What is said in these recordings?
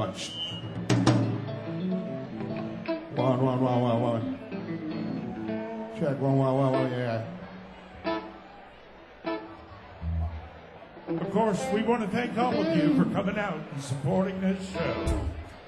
One. Check, one, yeah. Of course, we want to thank all of you for coming out and supporting this show.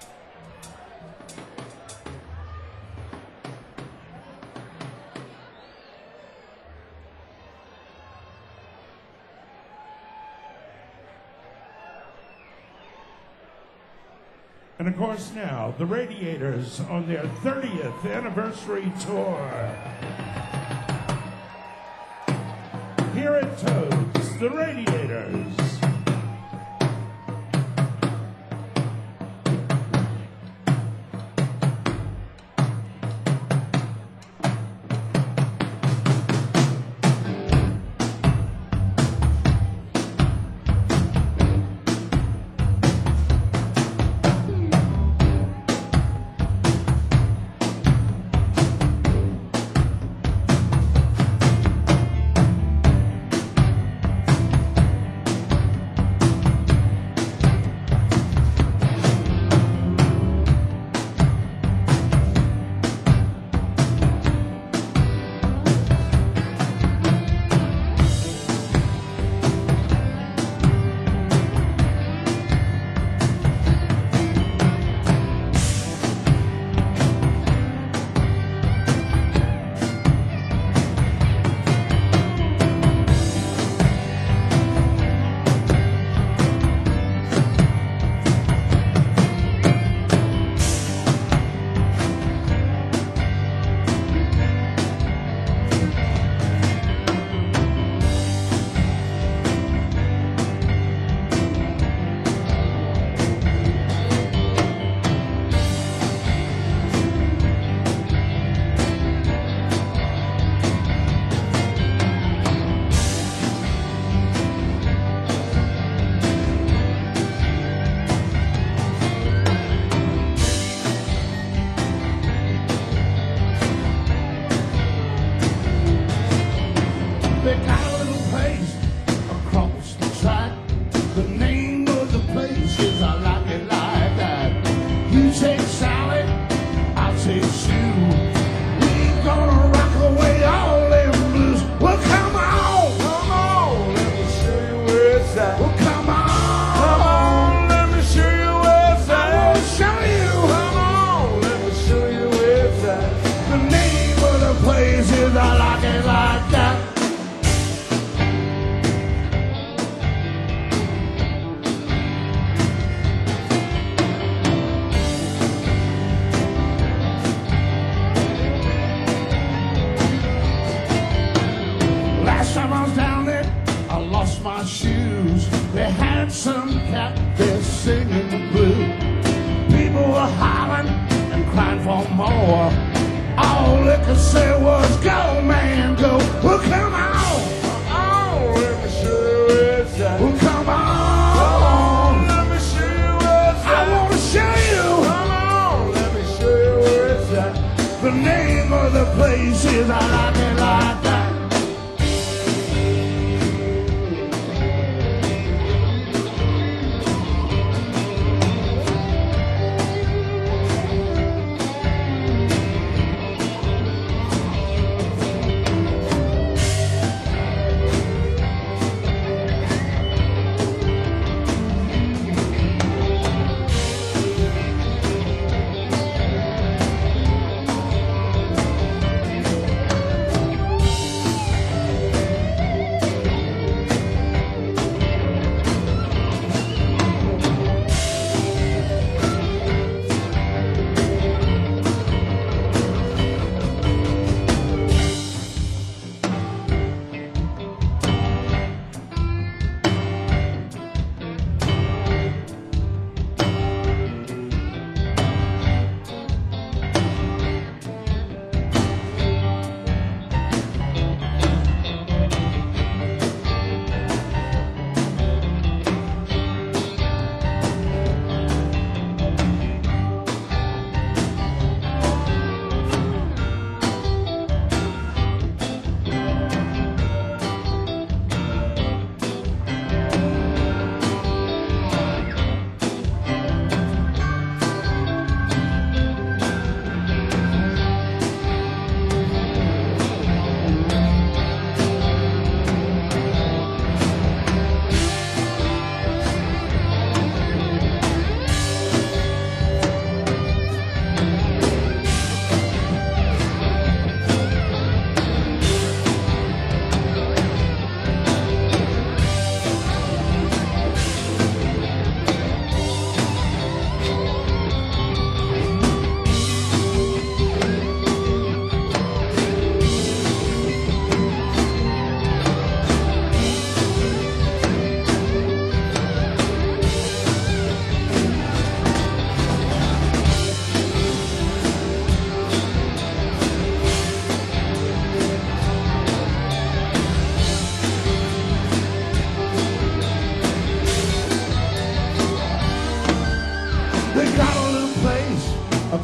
And of course now, the Radiators on their 30th anniversary tour. Here at Toads, the Radiators.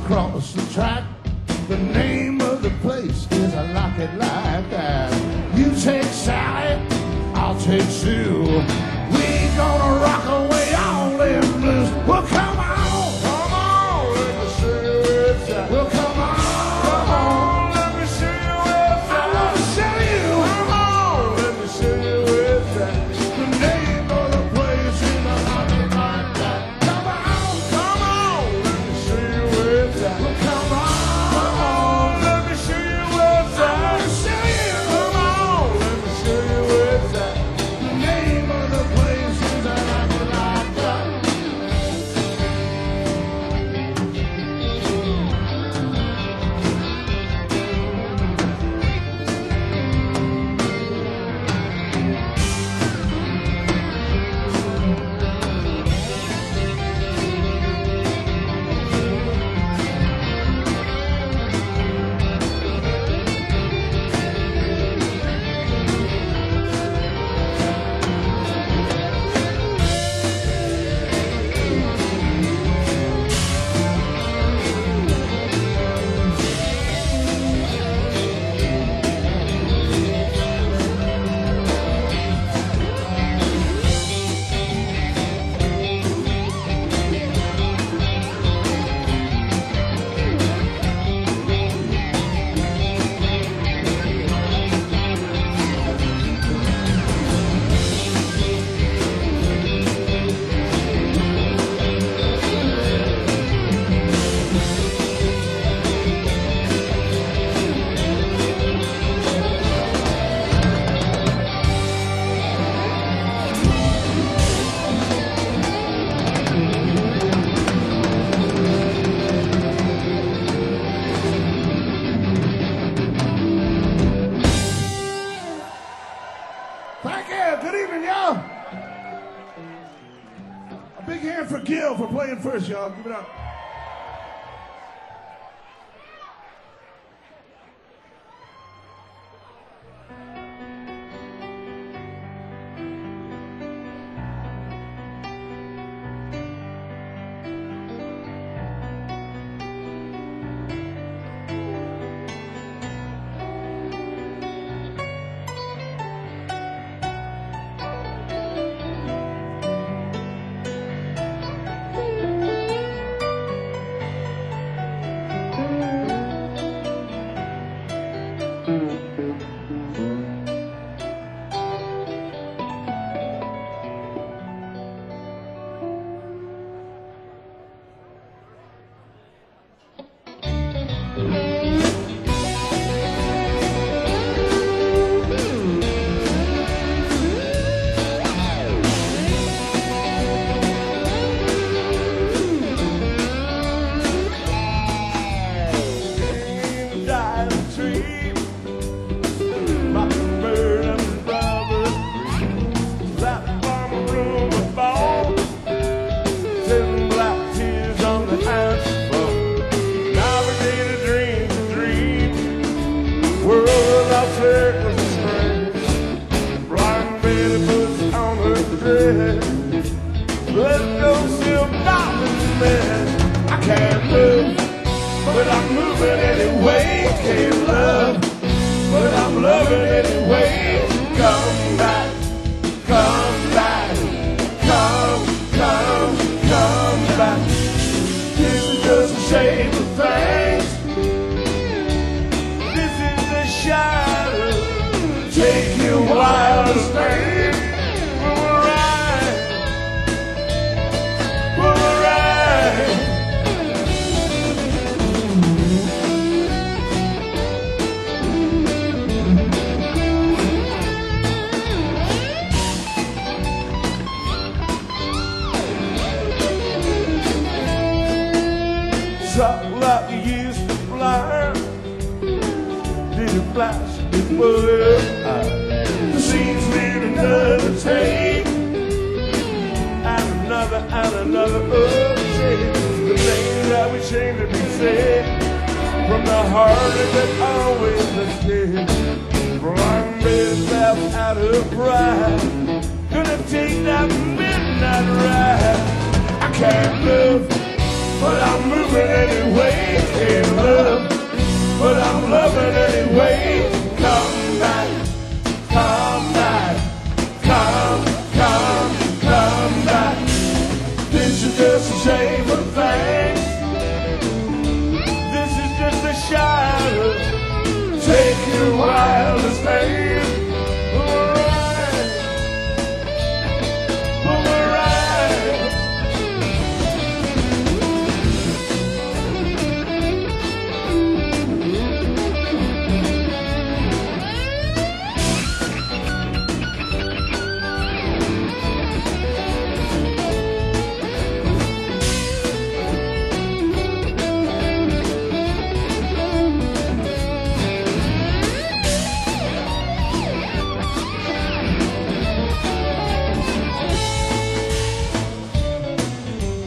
across the track. The name of the place is I Like It Like That. You take Sally, I'll take Sue. We gonna rock away all them blues. Well, come on, let me show you it's that. Well, come on, let me show you it's that. I wanna show you. Come on, let me show you it's that. The name of the place is I Like It Like That. Come on, let me show you it's that. Well, come on. Big hand for Gil for playing first, y'all. Give it up. But no silk diamond man. I can't move, but I'm moving anyway. Can't love, but I'm loving anyway. Come back, come back, come back. This is just a shape of things. This is the shadow. Take you wild to stay. Talk like you used to fly. Did it flash before your eyes? The scene's made another take, and another shade. The things that we change to be said from the heart that always escapes. Blind bed left out of pride. Gonna take that midnight ride. I can't move, but I'm moving anyway.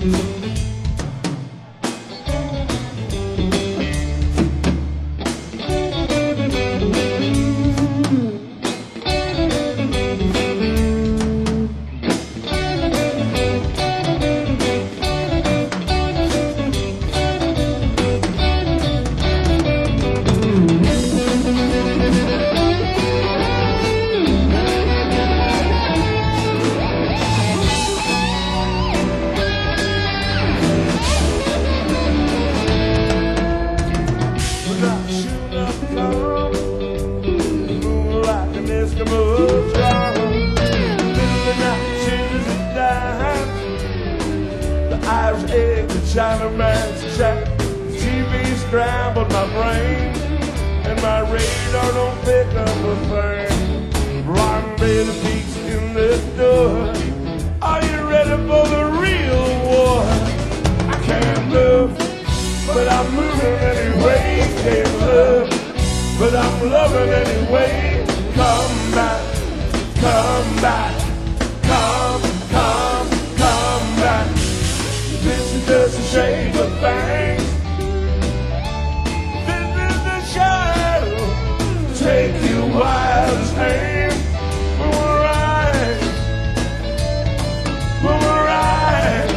Chinaman's shack, TV scrambled my brain, and my radar don't pick up a thing. Rendezvous peaks in the door. Are you ready for the real war? I can't move, but I'm moving anyway. Can't love, but I'm loving anyway. Come back, come back, come back. This is just a shame of things. This is the shadow. Take you wild as aim. When we're right. When we're right.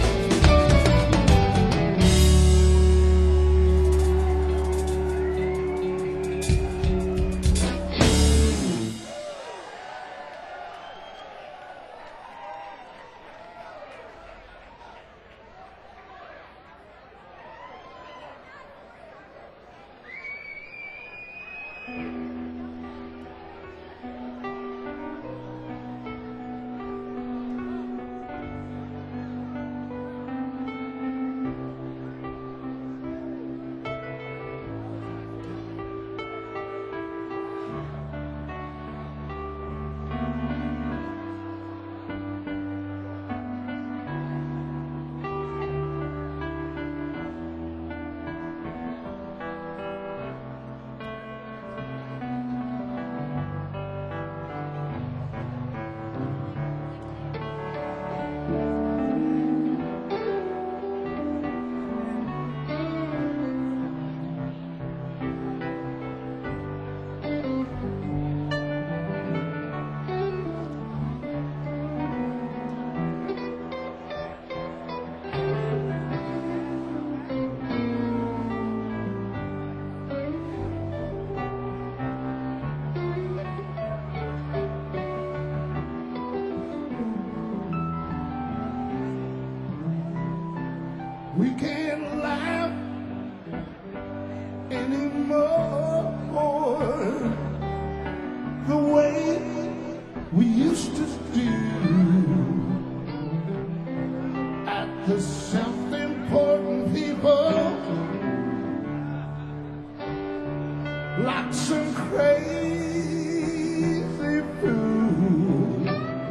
We can't laugh anymore the way we used to do at the self-important people like some crazy fool.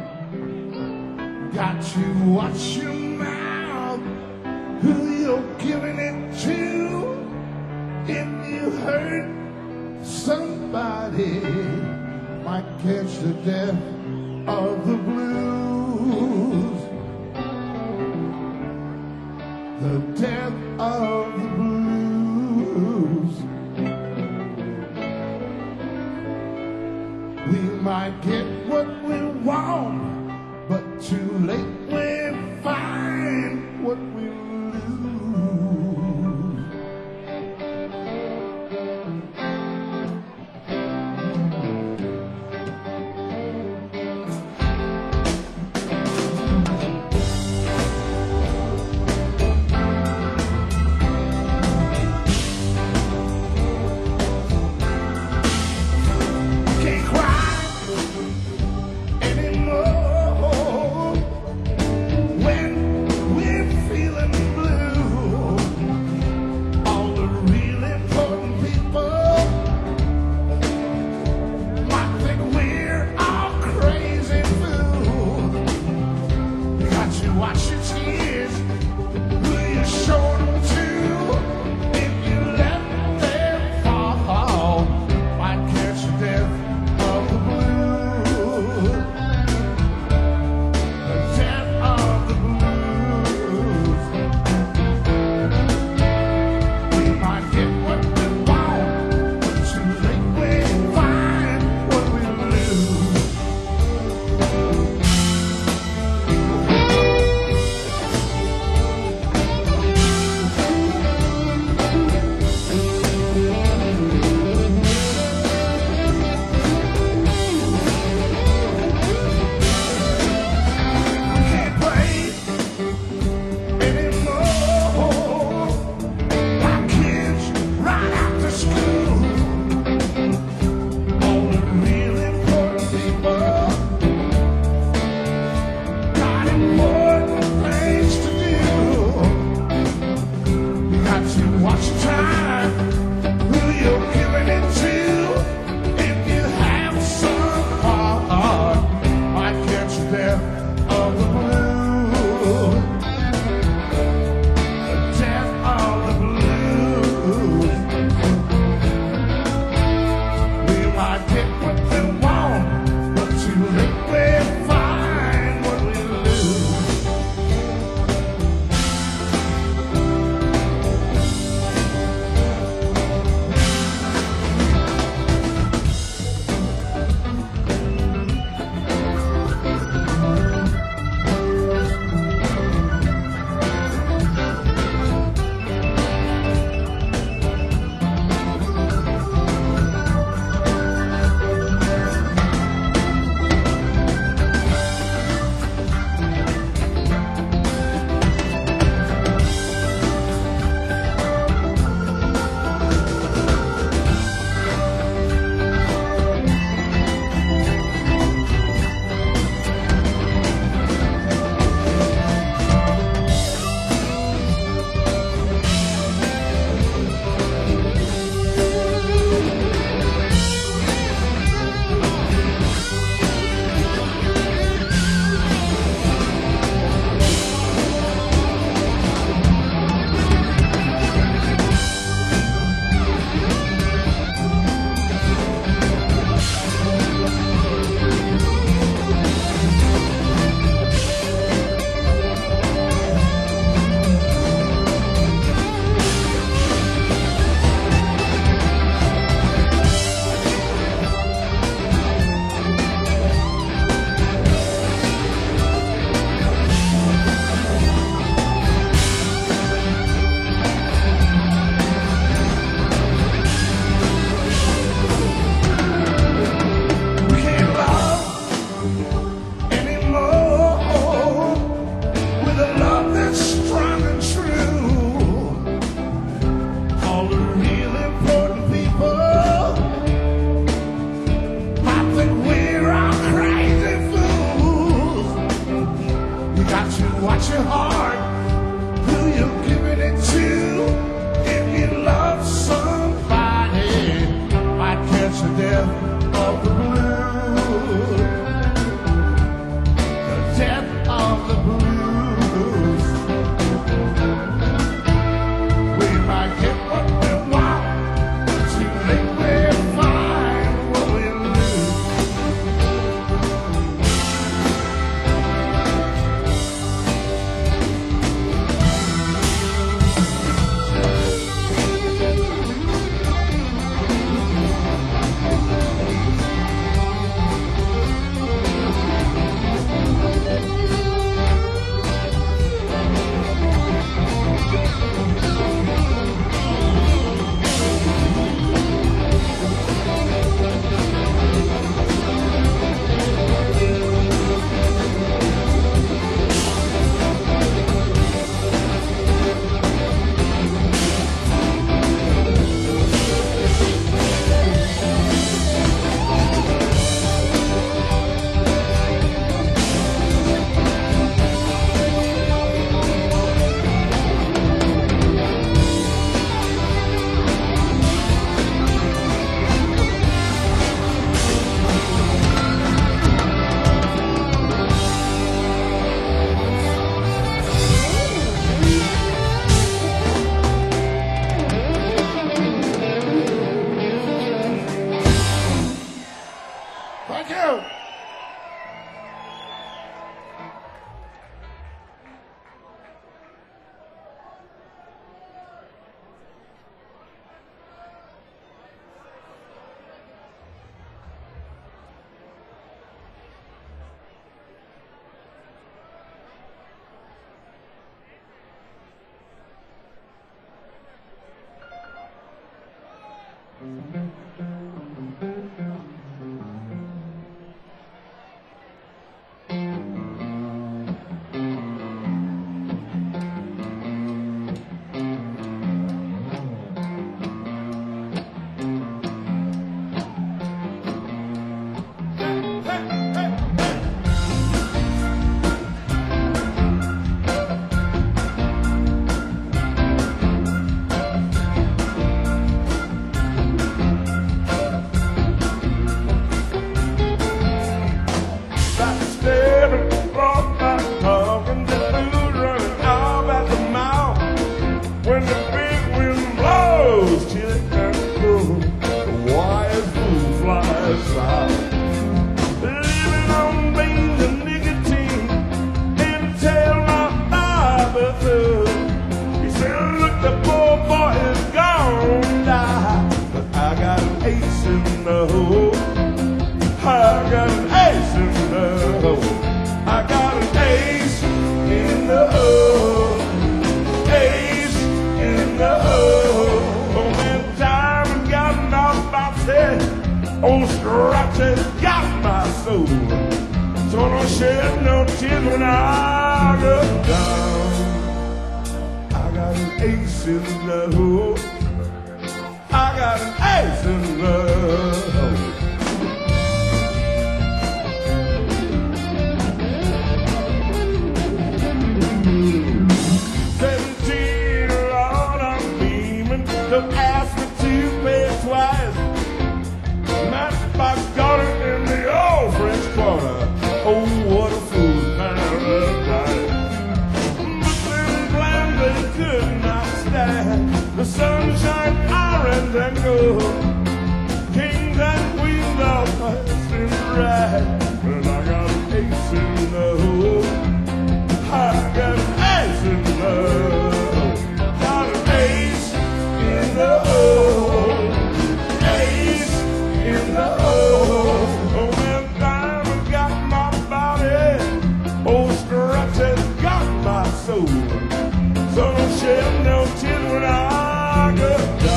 Got to watch your mouth, who you're giving it to. If you hurt somebody, might catch the death of the blues. The death of the blues. We might get what we want, but too late we find what we lose. Can't cry anymore when we feel shed no tears when I go down. I got an ace in the hole. I got an ace in the hole. 17, Lord, I'm beaming. Don't ask me to pay twice. Not my daughter in the old French Quarter. Oh, what a fool paradise. But then glad they could not stand the sunshine, orange and gold. Kings and queens all passing right. And I got an ace in the hole. I got an ace in the hole. Got an ace in the hole. Ace in the hole. Oh, man, diamond got my body. Old scratch has got my soul. So don't shed no tears when I go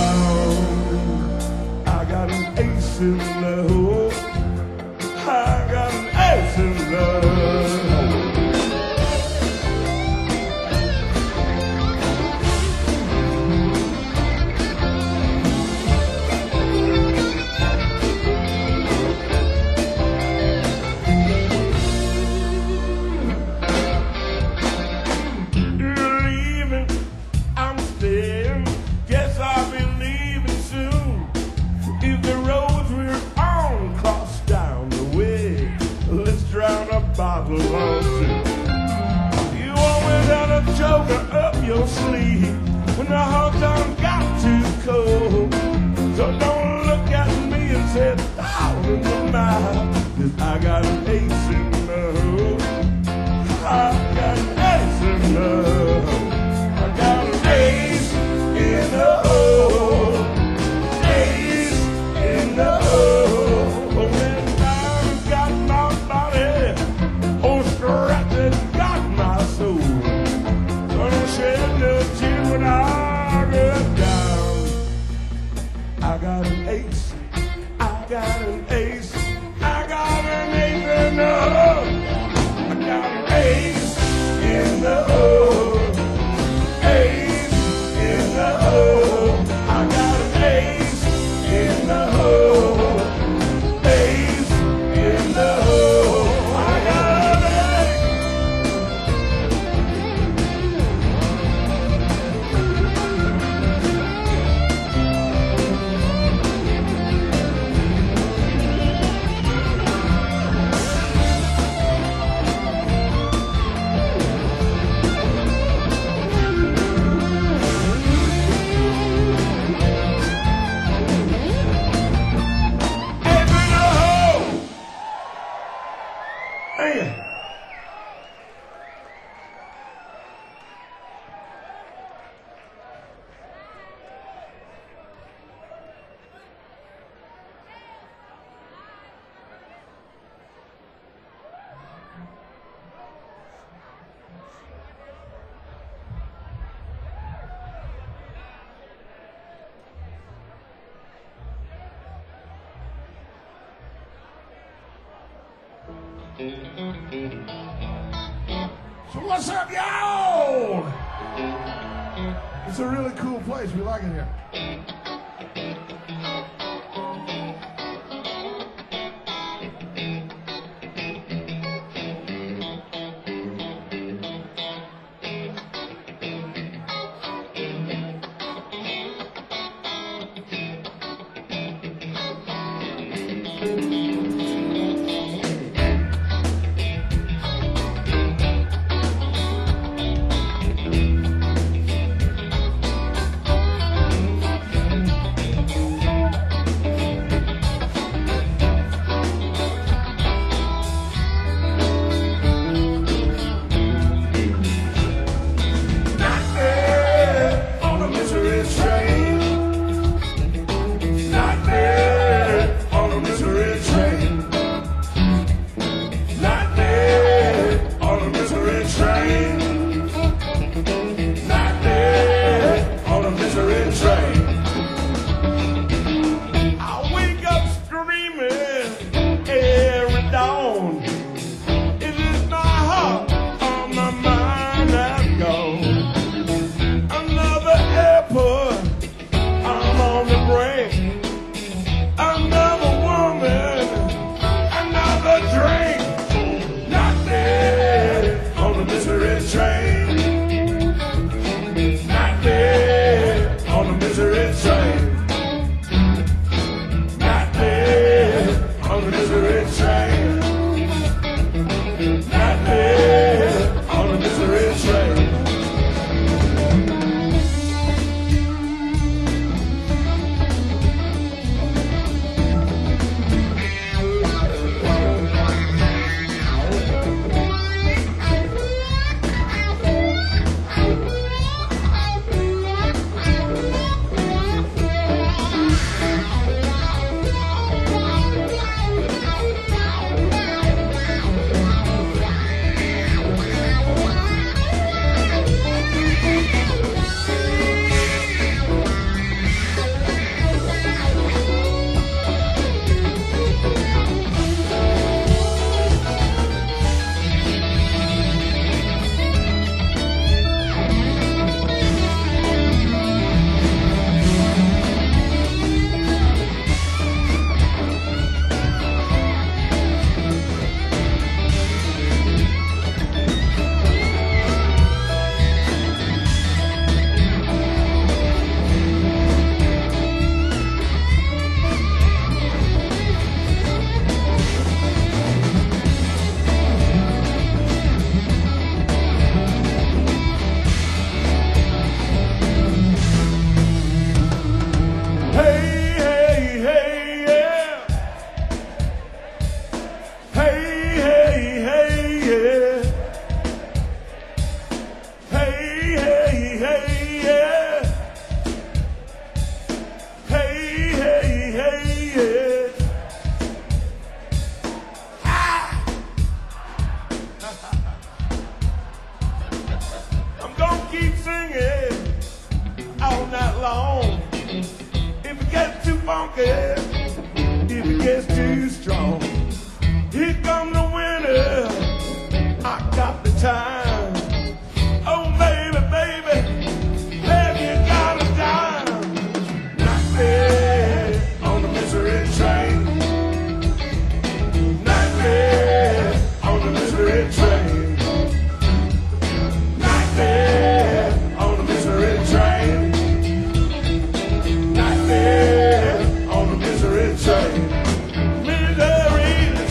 down. I got an ace in the hole. I got an ace in the hole. Bottle or two. You always had a joker up your sleeve when the hot done got too cold. So don't look at me and say down in the mouth, 'cause I got an ace in the hole. I got an ace in the hole. I got an ace in the hole. Ace in the hole. Oh, man, I've got my body. Oh, scratch it got my soul. So don't shed no tears when I get down. I got an ace. I got an ace. I got an ace in the hole. I got an ace in the hole. Ace in the hole. I got an ace in the hole. Ace in the hole. I got an ace. Ace in the hole. Hey. So what's up, y'all? It's a really cool place. We like it here. Train. keep singing all night long. If it gets too funky, if it gets too strong, here comes the winter. I got the time. Oh, baby, baby, have you got a dime? Knock me on the misery train. Knock me on the misery train. Knock me on the misery train. Knock me on the misery train. Misery.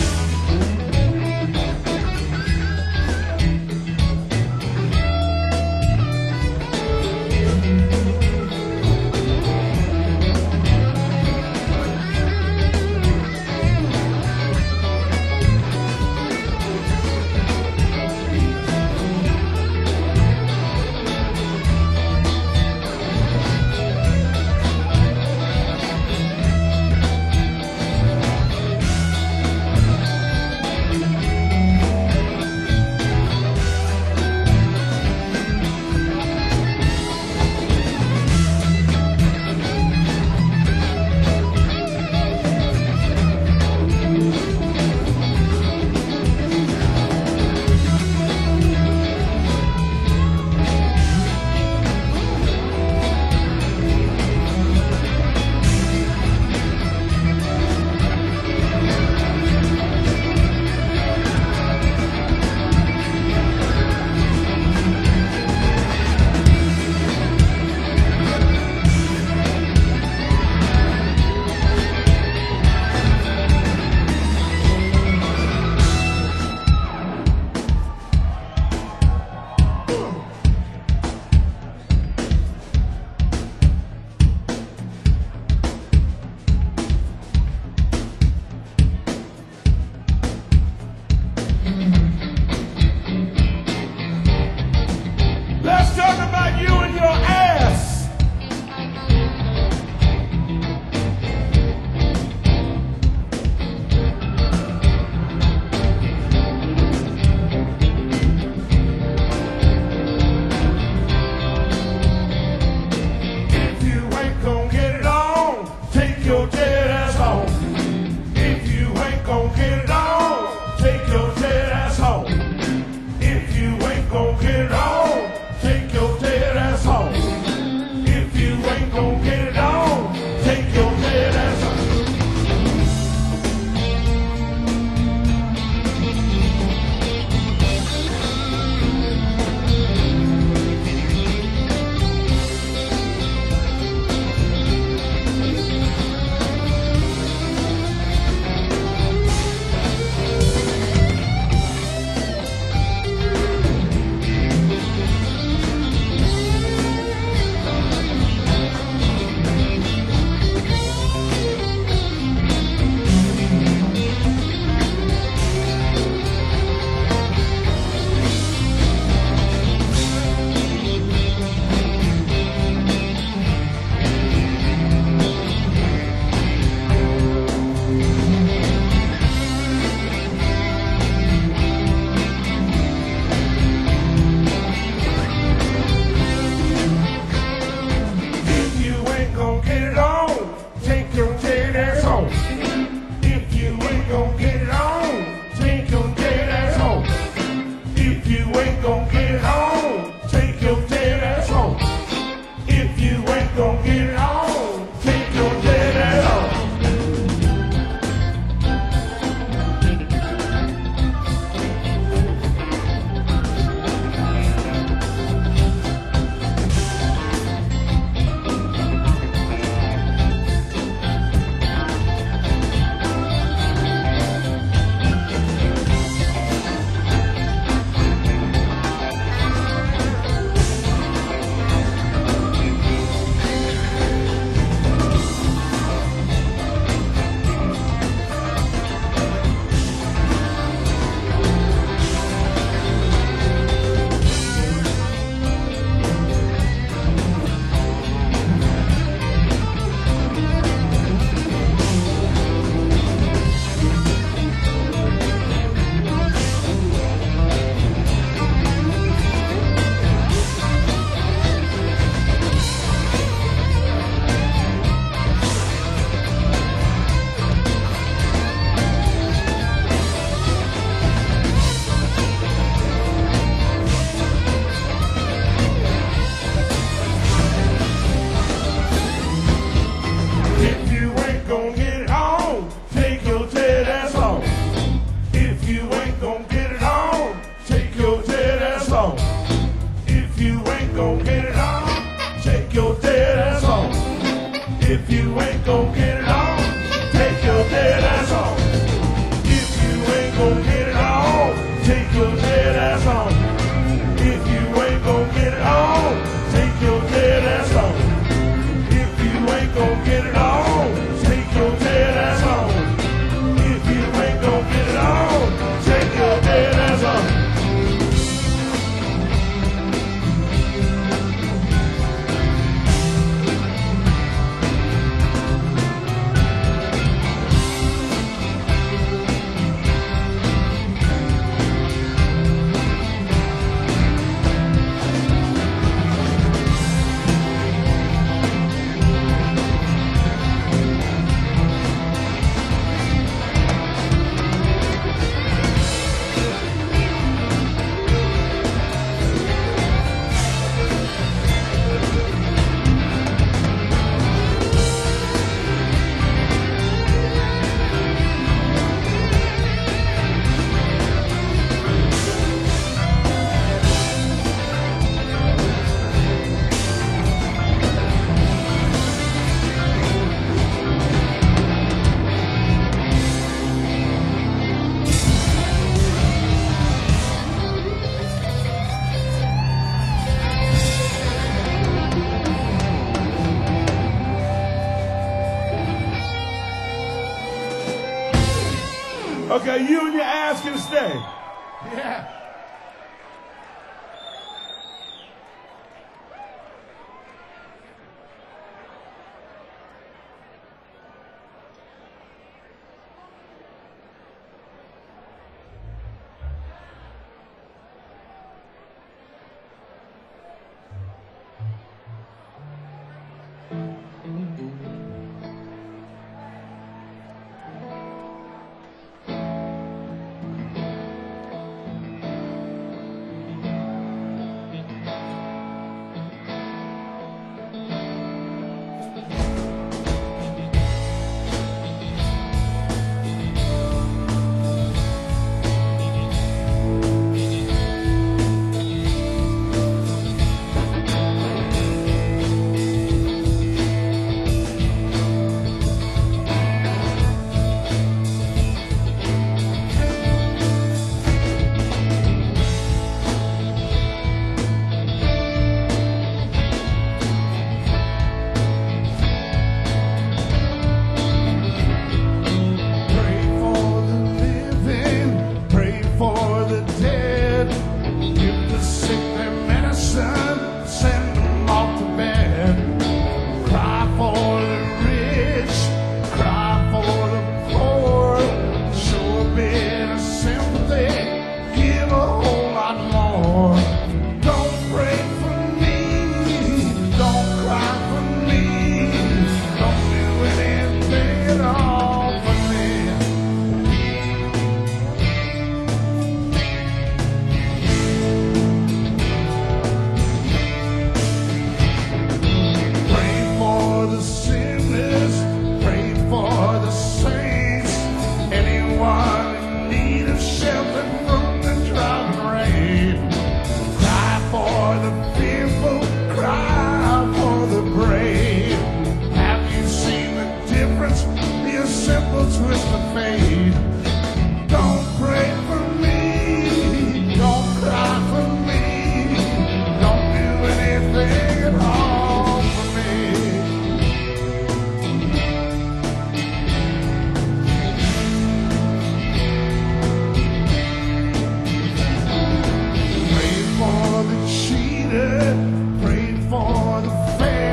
Let's talk about you and your ass. If you ain't gonna get it on, take your dead ass home. If you ain't gonna get it on, take your dead ass home. If you ain't gonna get it on, take your dead ass home. If you ain't gonna get it on, take your dead ass home. If you ain't gonna get it on, take your dead ass home. If you ain't gonna get it on, take your dead ass home. If you ain't gonna get it on, take your dead ass home. If you ain't gonna get it on, take your dead ass home. home. If you ain't gonna get it on, take your dead ass home. If you ain't gonna get it on, take your dead ass home. If you ain't gonna get it on, take your dead ass home. If you ain't gonna get it on, take your dead ass home. If you ain't gonna get it on, take your dead ass home. If you ain't gonna get it on, take your dead ass home. Okay, you and your ass can stay. Yeah.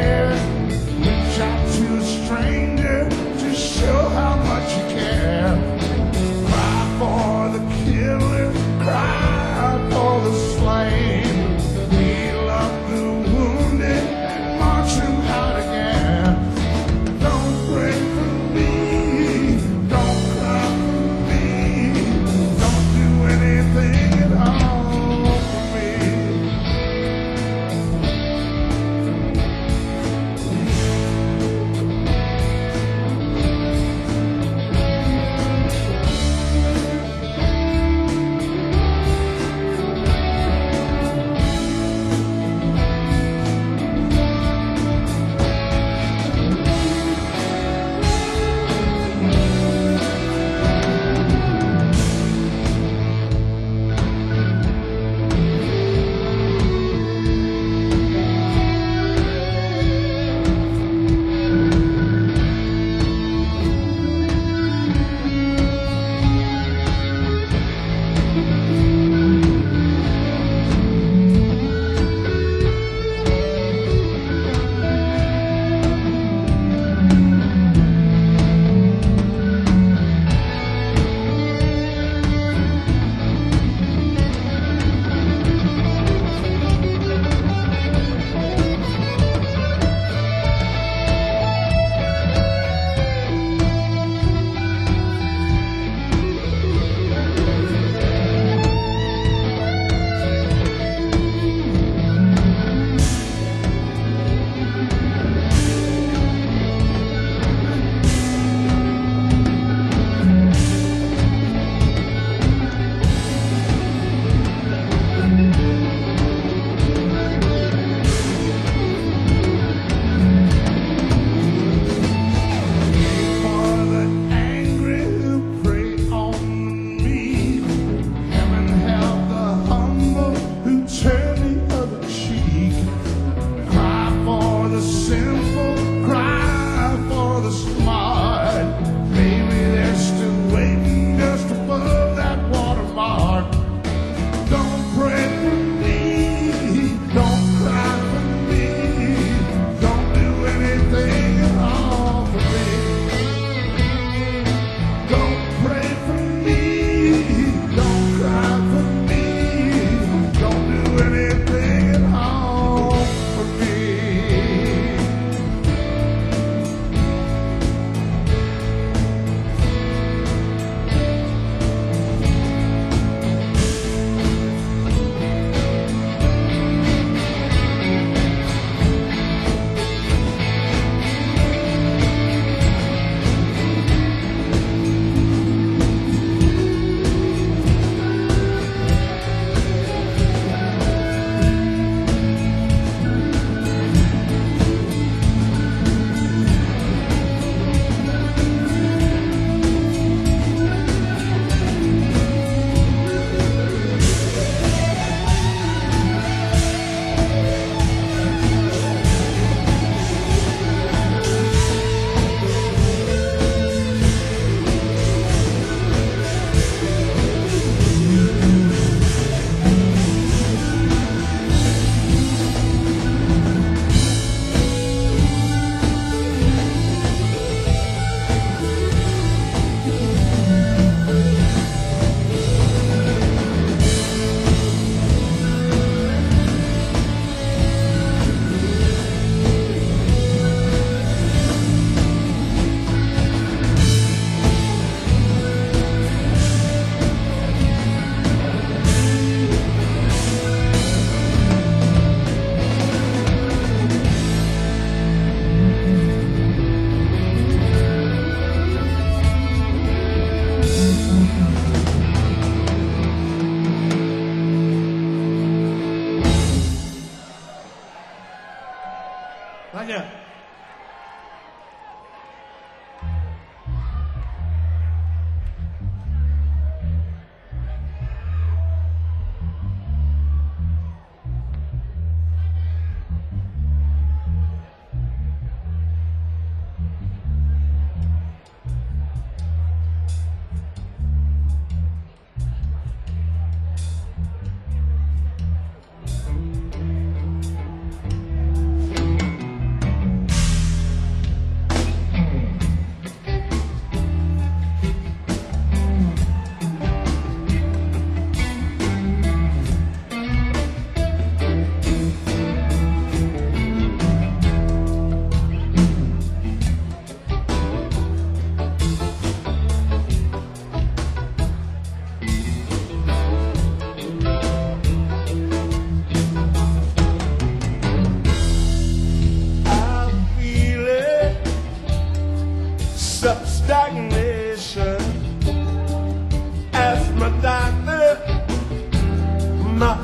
Yeah.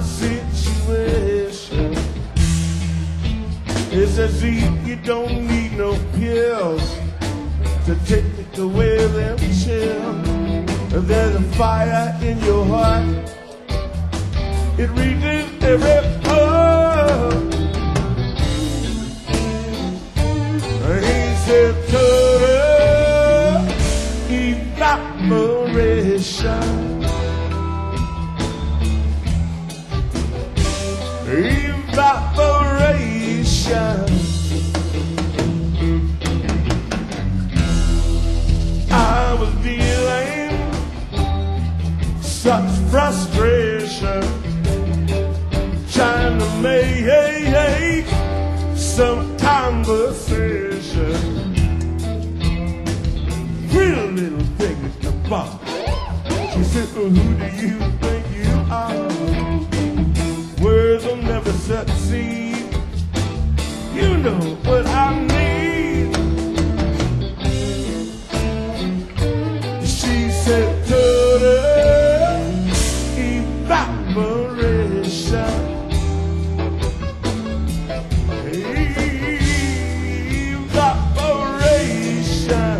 situation is as if you don't need no pills to take away them chills. There's a fire in your heart, it reaches every pore. He said total evaporation, evaporation. I was dealing such frustration, trying to make some conversation. Pretty little thing at the bar, she said, well, who do you think you are? Words will never succeed, you know what I need. She said total evaporation, evaporation.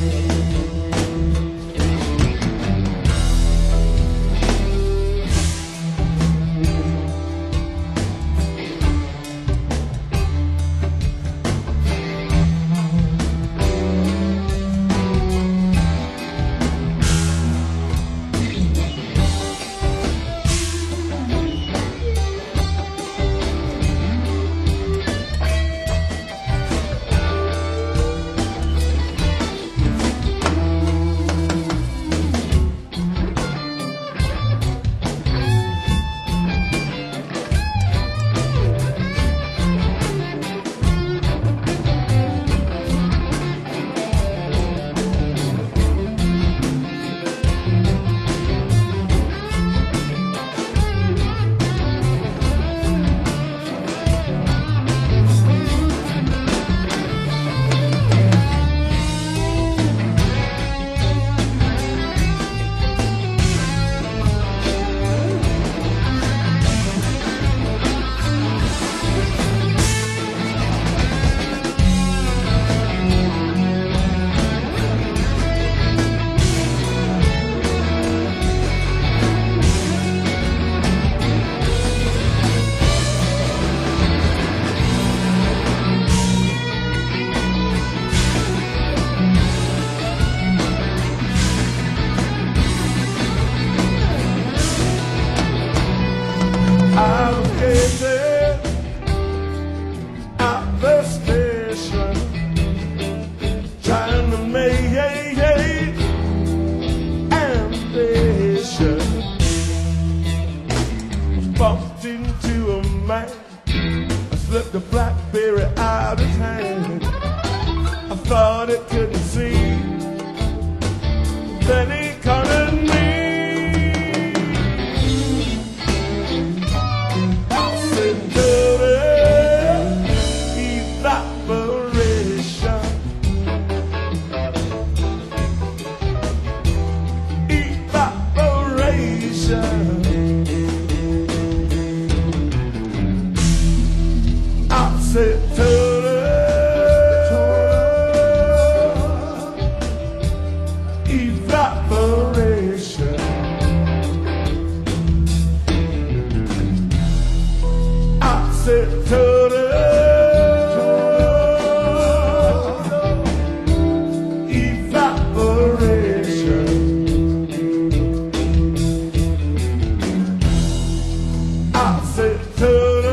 Bumped into a man, I slipped the BlackBerry out his hand. I thought it couldn't see, then he cornered me. I said total evaporation, evaporation. Said total evaporation. I said total evaporation. I said total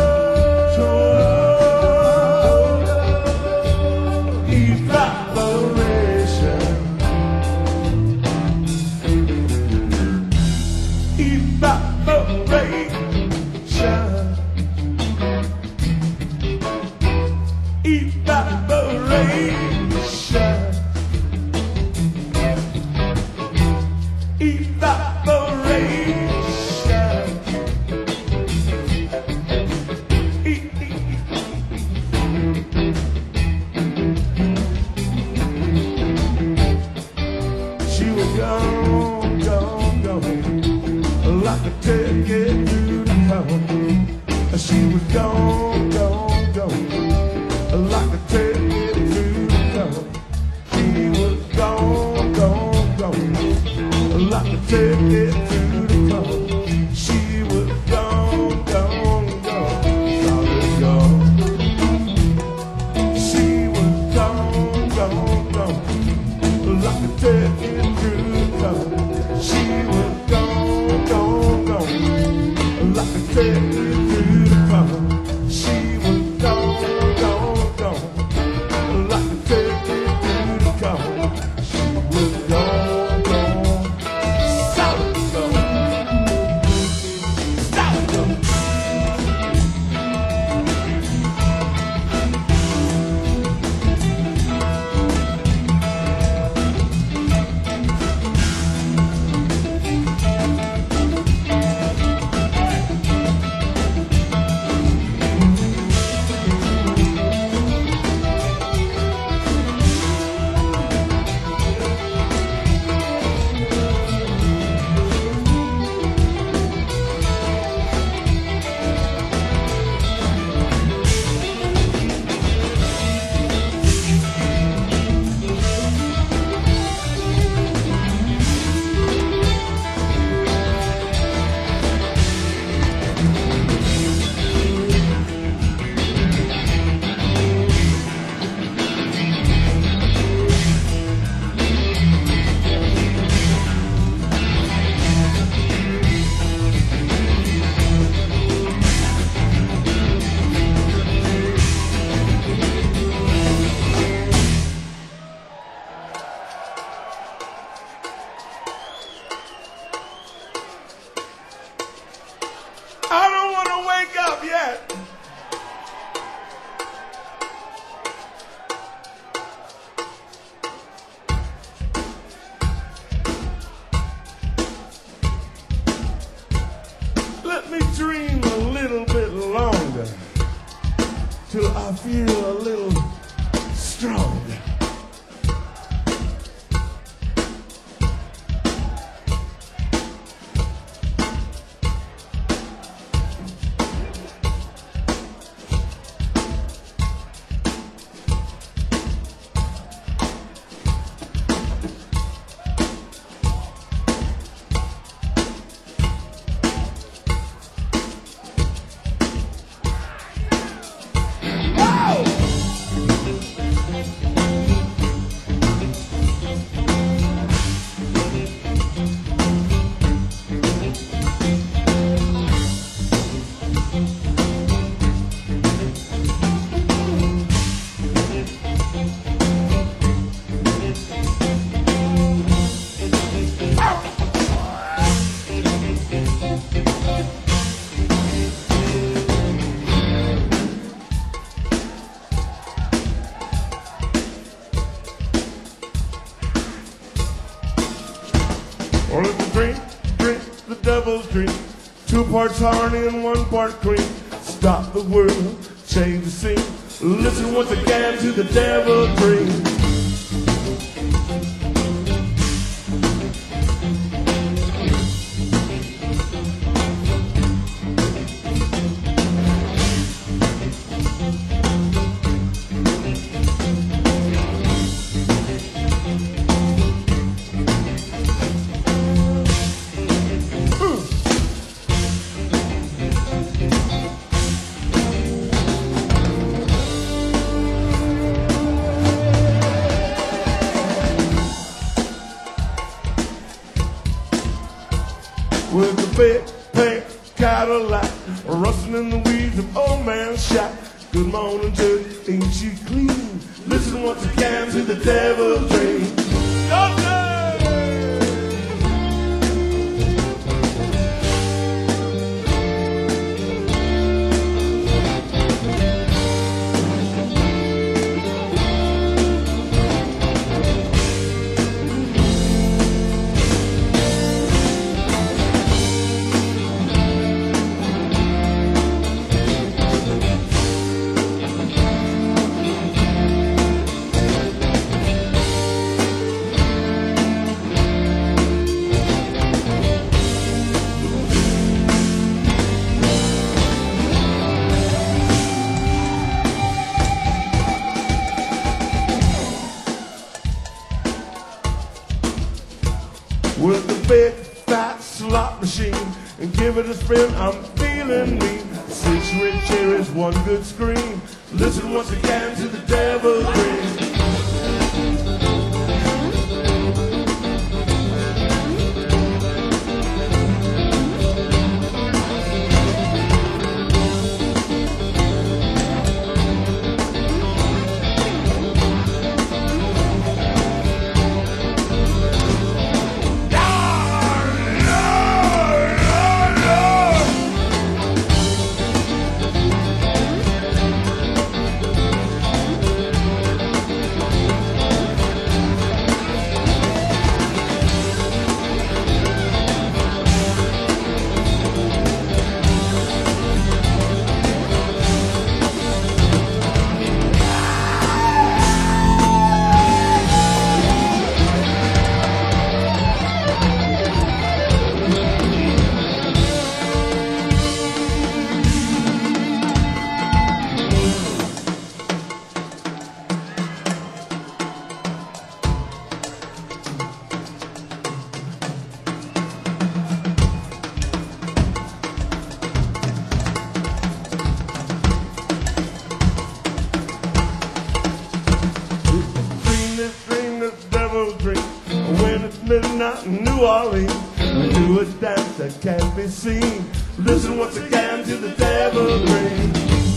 She was gone, gone, gone, like a ticket to the She was gone, gone, gone, like a turkey through the cover. She was gone, gone, gone, like a turkey through the cover. She was gone, gone, gone, solid gone. She was gone, gone, gone, like a turkey through the cover. She was gone, gone, gone, like a turkey through the cover. She was gone, gone, gone, like a turkey through the cover. She was gone, gone, solid gone, solid gone. I don't want to wake up yet. Let me dream a little bit longer till I feel a little stronger. Or if the drink, the devil's drink. 2 parts honey and 1 part cream. Stop the world, change the scene. Listen once again to the devil's dream. With the big pink Cadillac, rustling in the weeds of old man's shack. Good morning, Judge, ain't you clean? Listen once again to the devil's dream. Doctor! give it a spin, I'm feeling me. 6 red cherries, 1 good scream. Listen once again to the Devil Dream. Midnight in New Orleans, do a dance that can't be seen. Listen once again to the Devil Dream.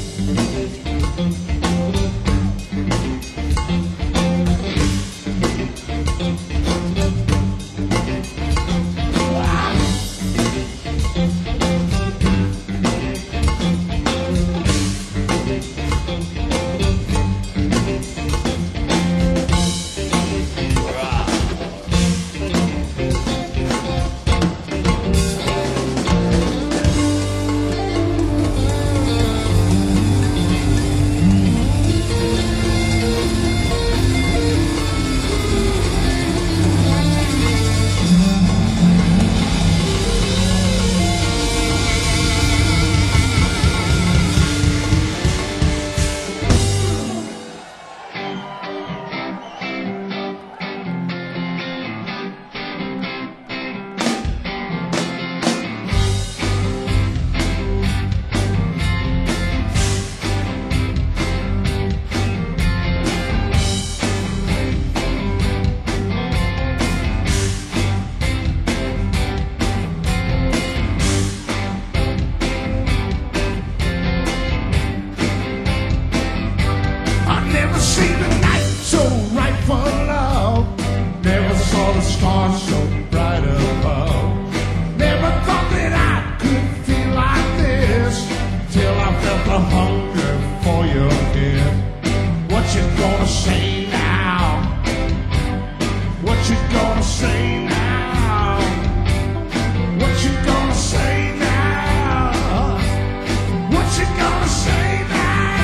Seen a night so ripe for love. Never saw the stars so bright above. Never thought that I could feel like this till I felt the hunger for your kiss. What you gonna say now? What you gonna say now? What you gonna say now? What you gonna say now?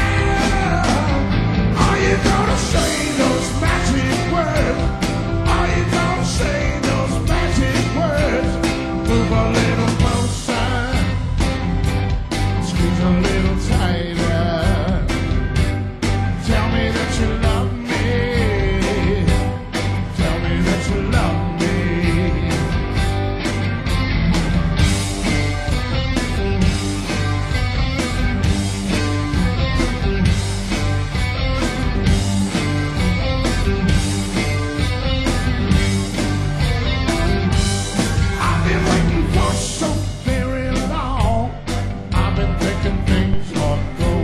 Are you gonna say those magic words? Are you gonna say those magic words? Move a little closer, squeeze a little tighter. Tell me that you love me. Tell me that you love me. Things are going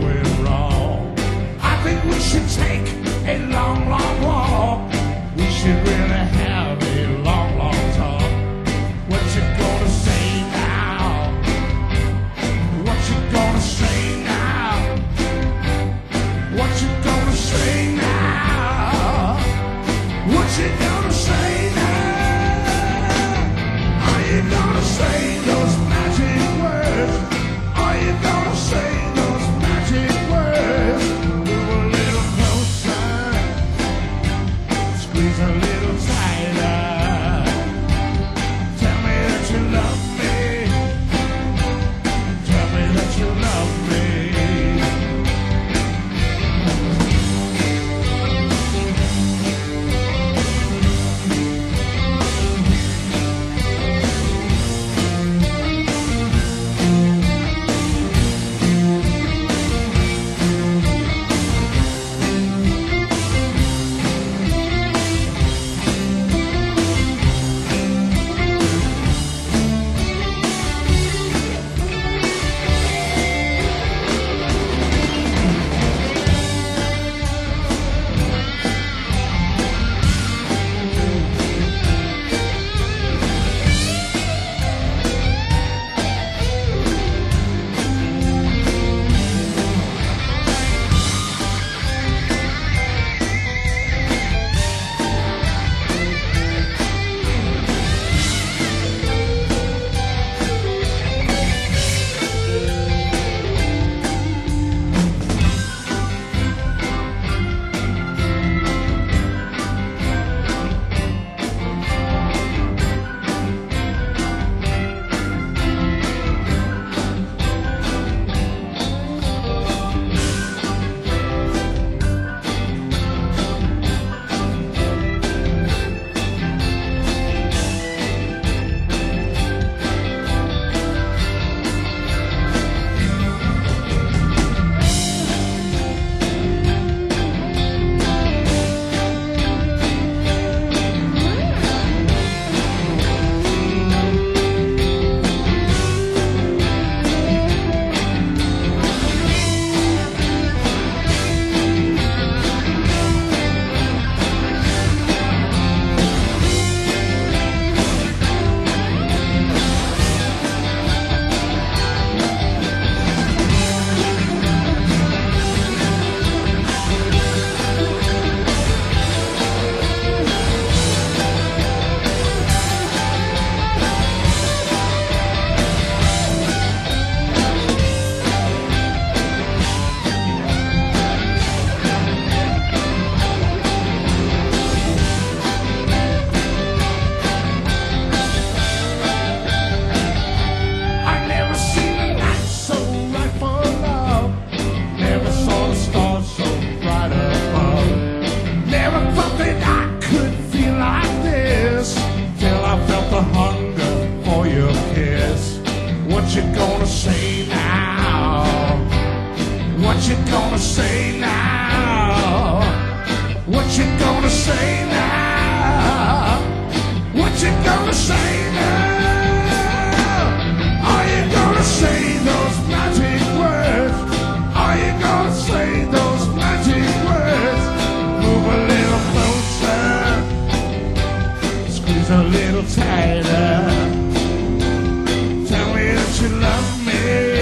little tighter. Tell me that you love me.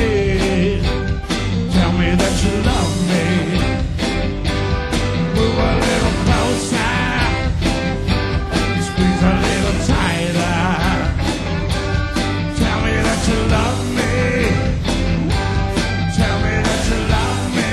Tell me that you love me. Move a little closer. Squeeze a little tighter. Tell me that you love me. Tell me that you love me.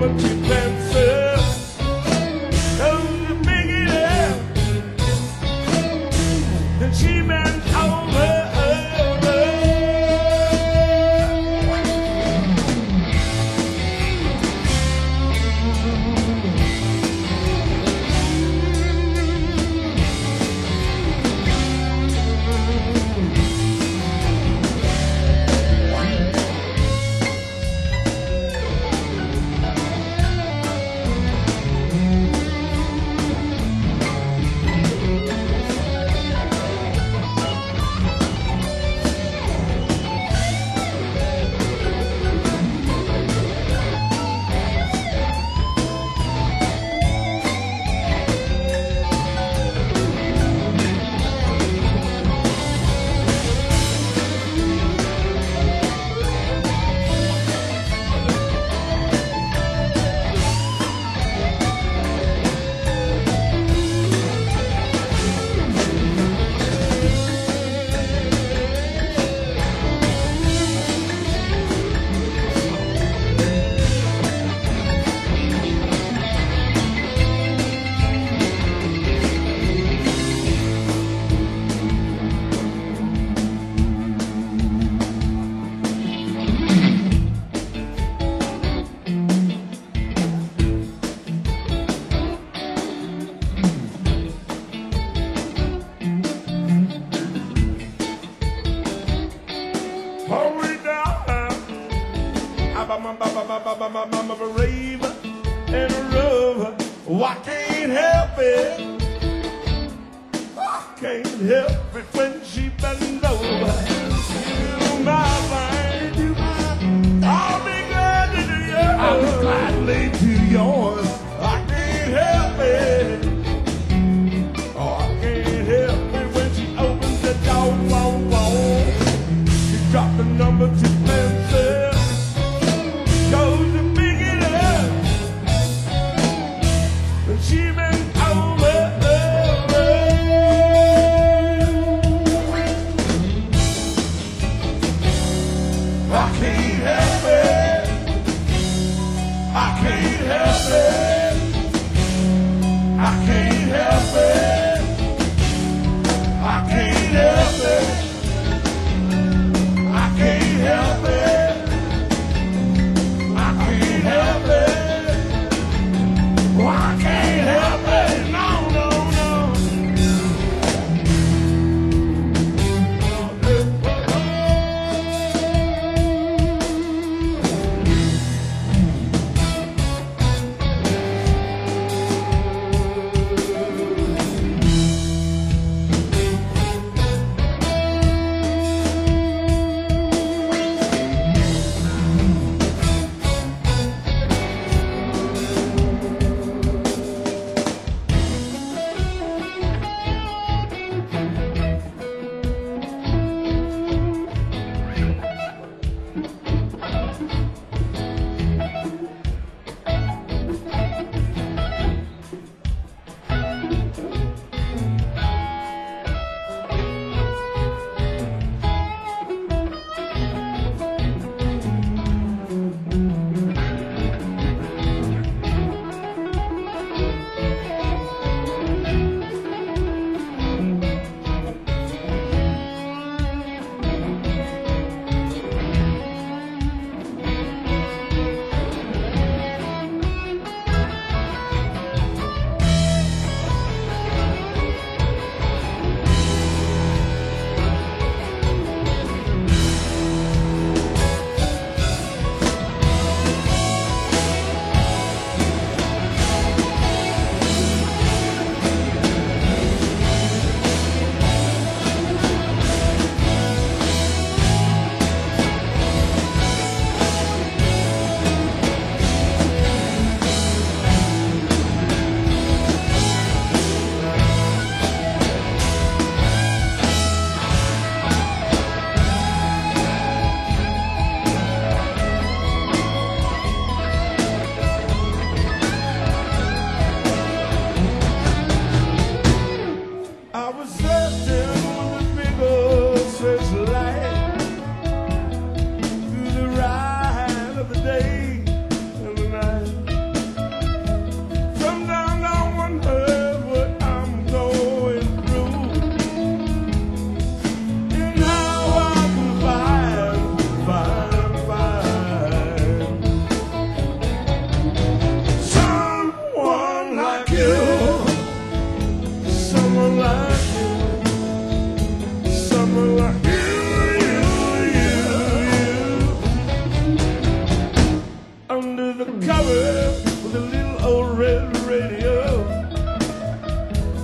number too expensive. Cause you pick it up, then she bent over. I'm a rave and a rover. Oh, I can't help it. I can't help it when she bends over. You my thing. I'll be glad to do yours. I'll be gladly to yours. I can't help it. Oh, I can't help it when she opens the door. Whoa, whoa. She dropped the number to expensive. Goes to pick it up. But she bent over. I can't help it. I can't help it. I can't help it. I can't help it. I can't help it. I can't help it. Oh, I can't help it. No, no, no.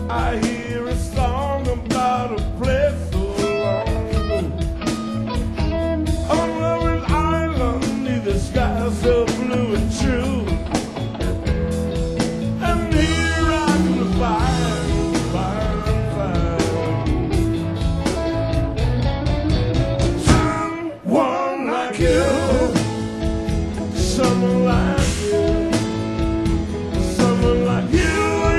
I hear a song about a place so long ago. On an island neath the sky so blue and true. And here I can find, someone like you, someone like you, someone like you.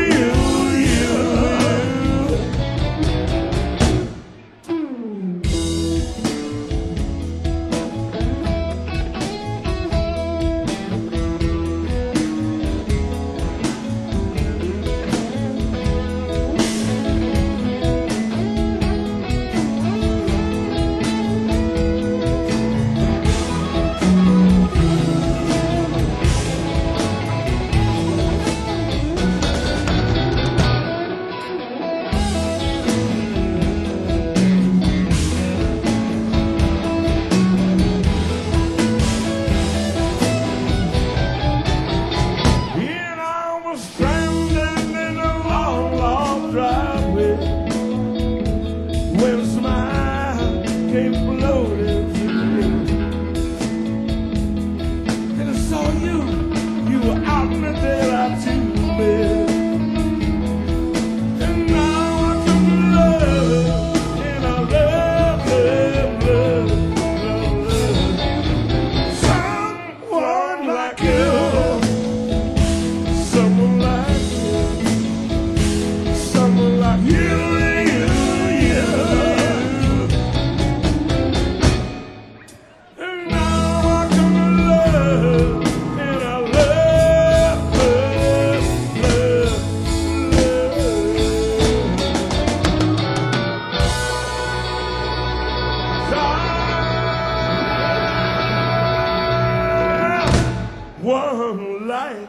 One light.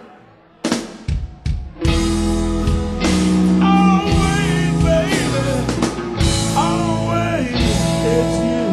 Always, baby, always, it's you.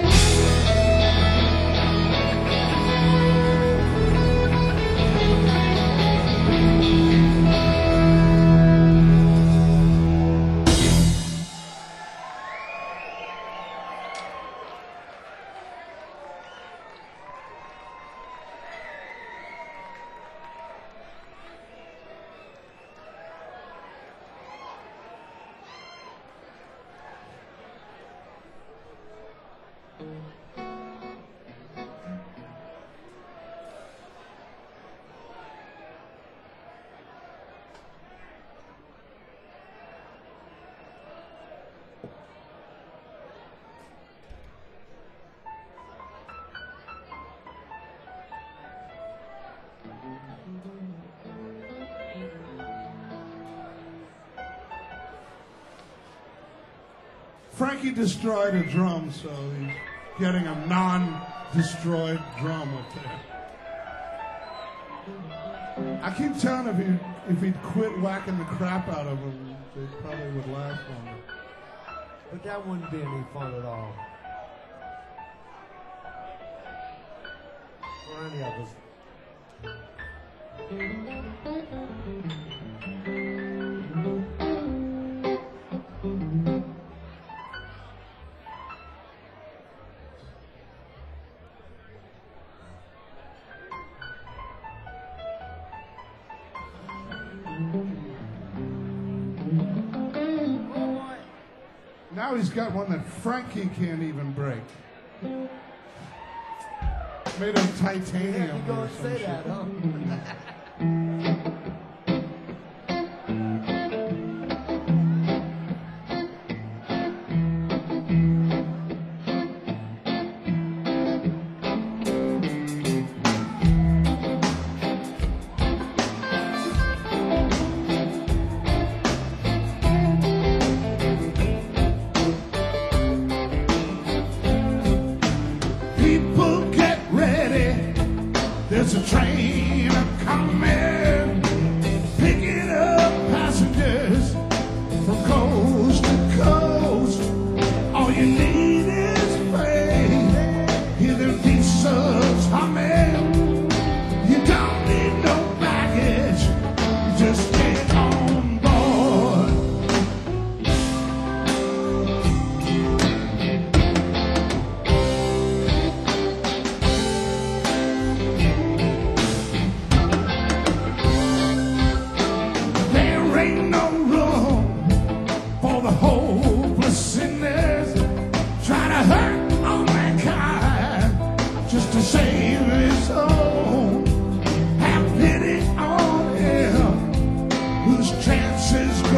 Frankie destroyed a drum, so he's getting a non-destroyed drum up there. I keep telling him if he'd quit whacking the crap out of them, they probably would last longer. But that wouldn't be any fun at all. For any of us. Now he's got one that Frankie can't even break. Made of titanium. Yeah, you go or and some say shit. that, huh? People get ready. There's a train a coming.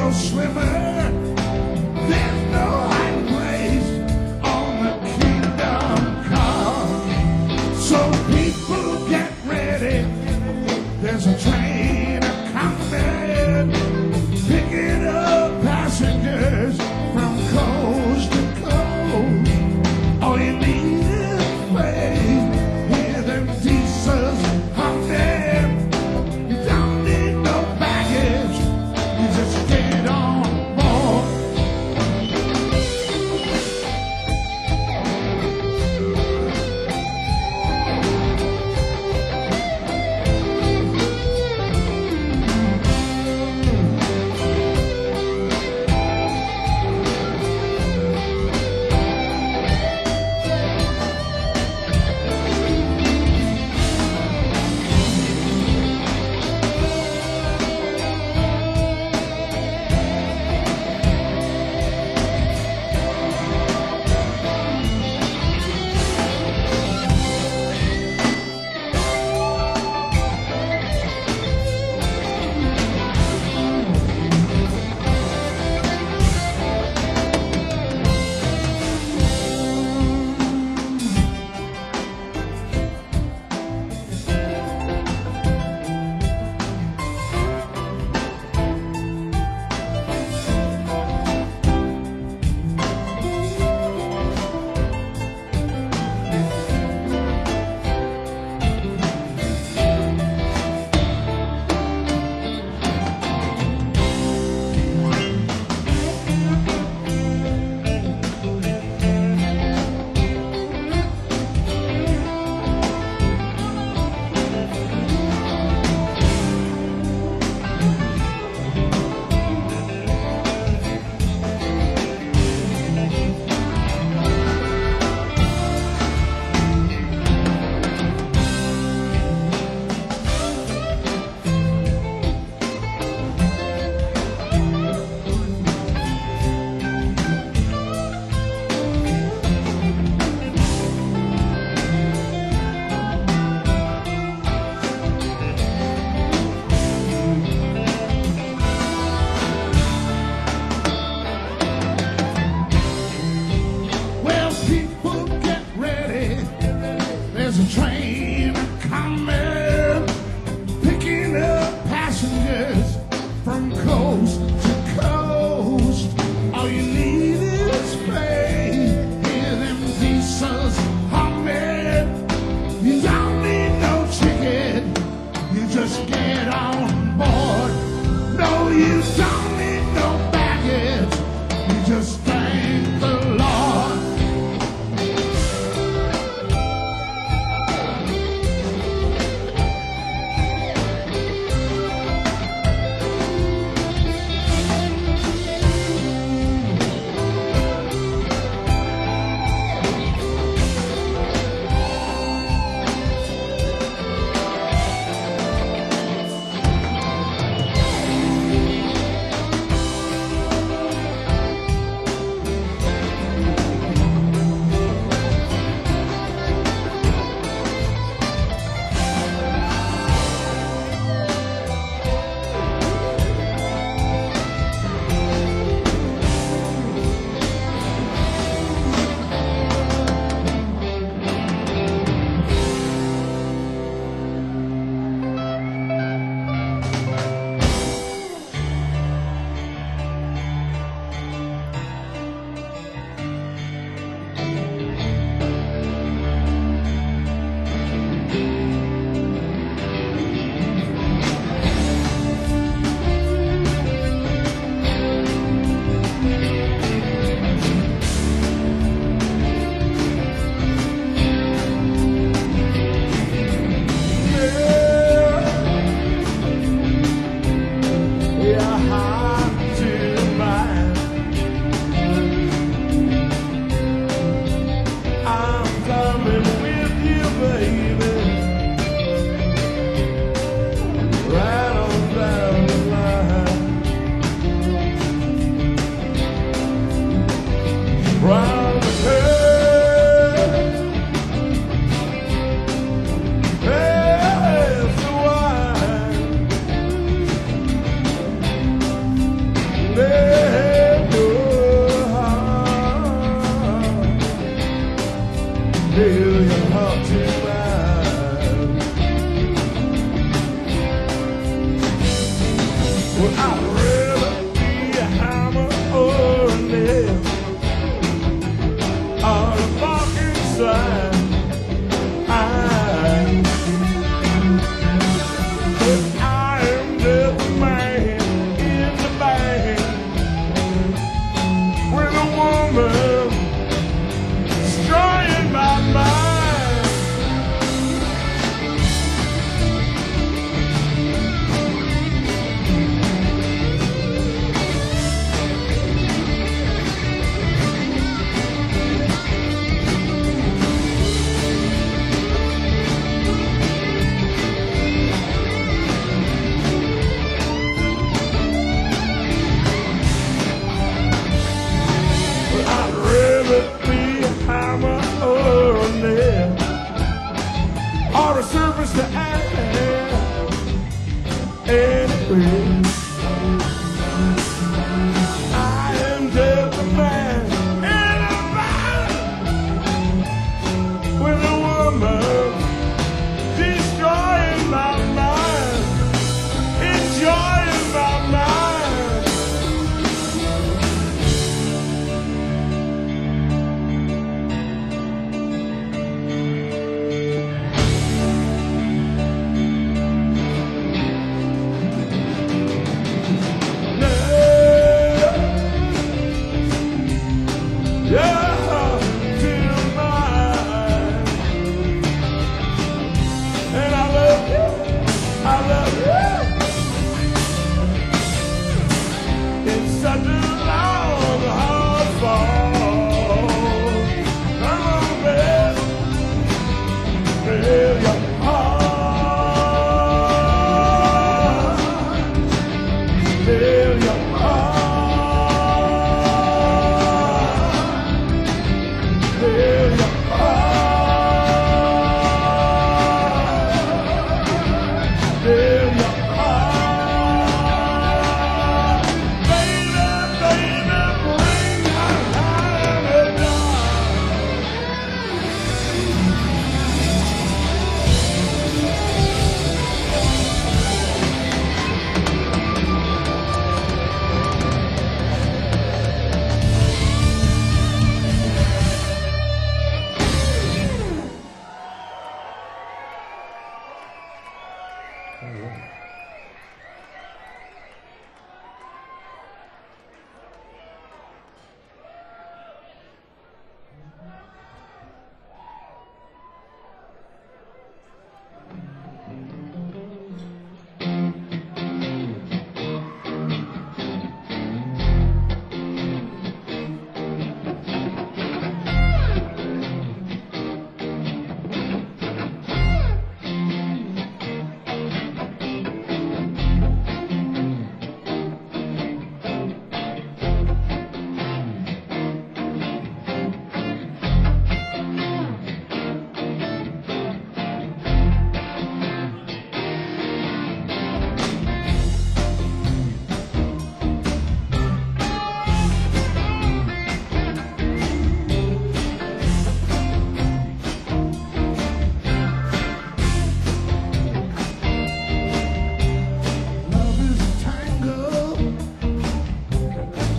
no swimmer. There's no hiding place on the Kingdom Come. So people get ready. There's a train a-coming, picking up passengers from coast to coast. All you need is faith. Hear them diesels humming. You don't need no baggage. You just get on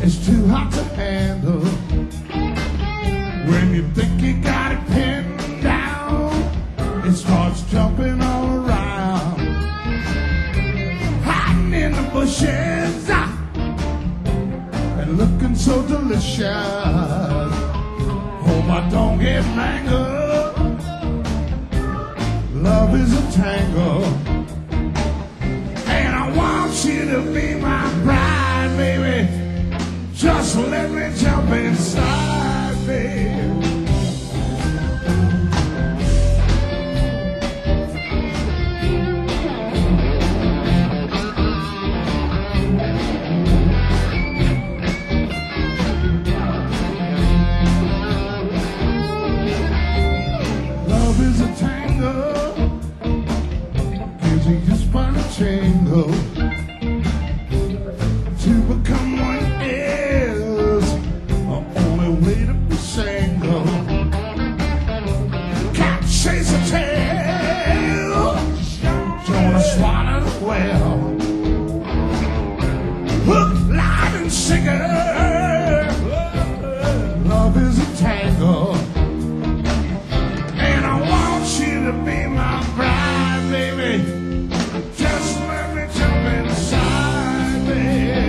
It's too hot to handle. When you think you got it pinned down, it starts jumping all around, hiding in the bushes and looking so delicious. Hope I don't get mangled. Love is a tangle, and I want you to be my bride, baby. Just let me jump inside, baby. Love is a tangle, gives you just fun to tangle. To become one is the only way to be single. Cat chase a tail, gonna swallow the whale. Hook, line, and sinker. Love is a tangle, and I want you to be my bride, baby. Just let me jump inside, baby.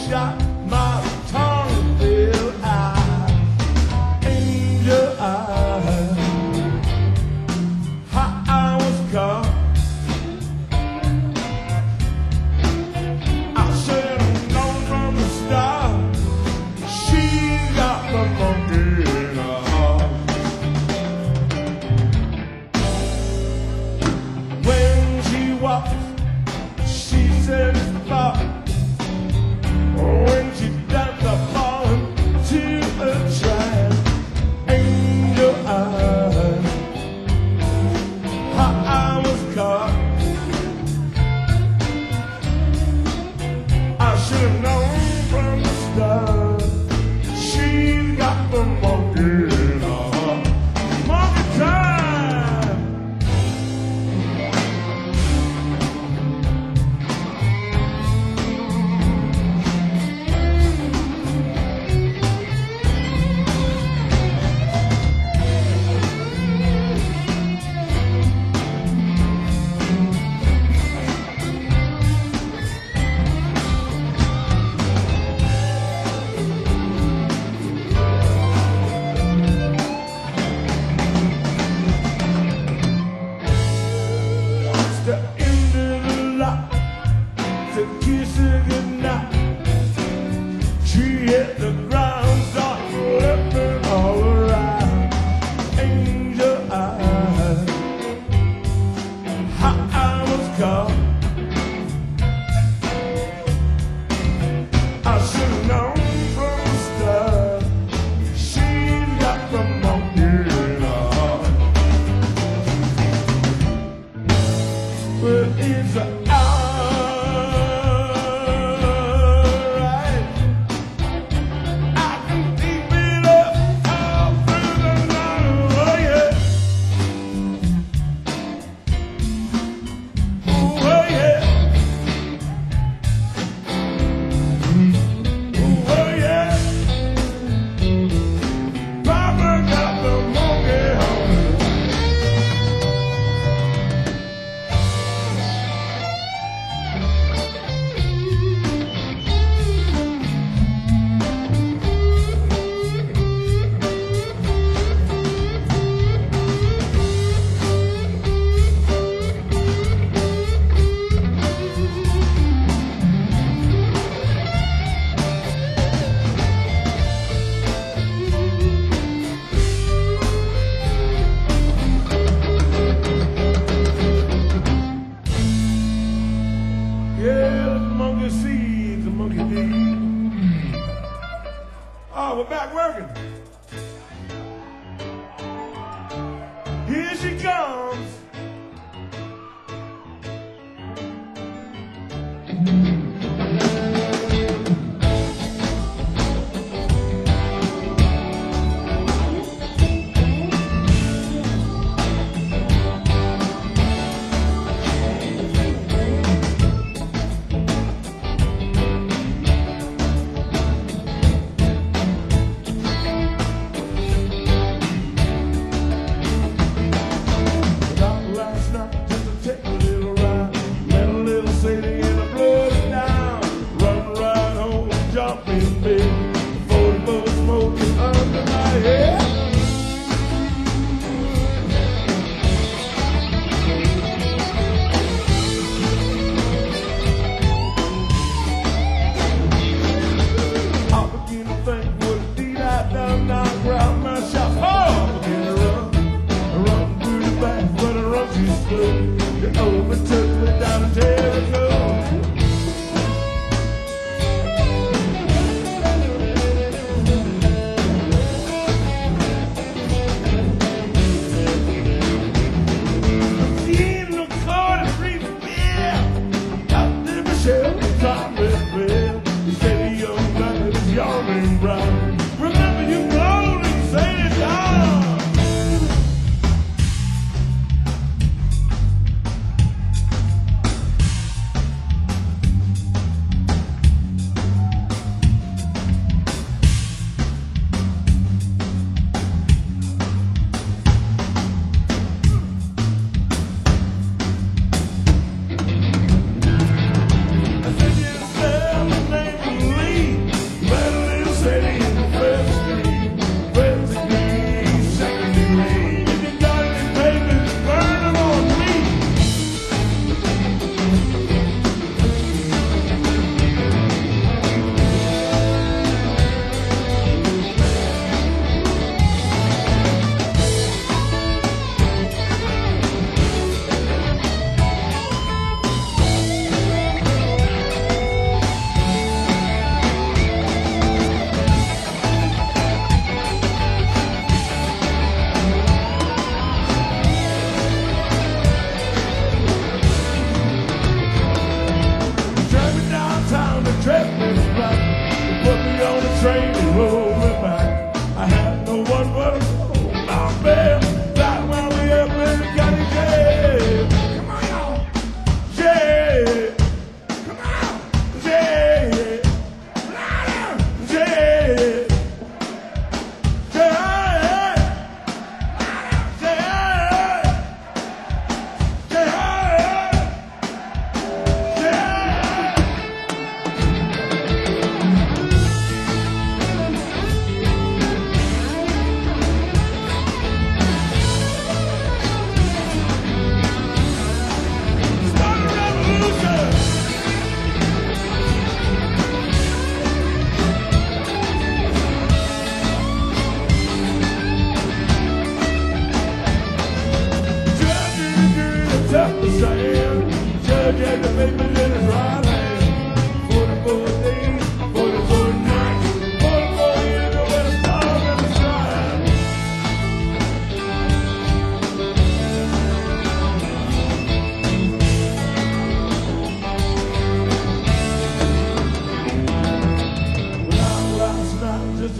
shot my tongue filled eye, angel eye. How I was caught. I should have known from the start. She got the monkey in her heart. When she walks, she said it's thought. When she does, I fall into a trap. Angel eyes, how I was caught. I should have known from the start. She got the monkey in her heart. Monkey time. It's the end of the lot to kiss her goodnight. She hit the ground, start flipping all around. Angel eyes, how I was caught. I should have known from the start. She's got the monkey in her heart. But it's alright. I can keep it up all through the night. Oh yeah. Oh yeah. Oh yeah. Papa got the monkey on me. Yeah, the monkey sees, the monkey needs. Oh, we're back working. Here she comes. Out last night just to take a little ride. Met a little city and I blew it down. Run right home, jump in bed. 44 smoking under my head. I begin to think what did I done now? Grab my shot. Oh, I begin to run through the back, but I run too slow. You overtook me down to Jericho.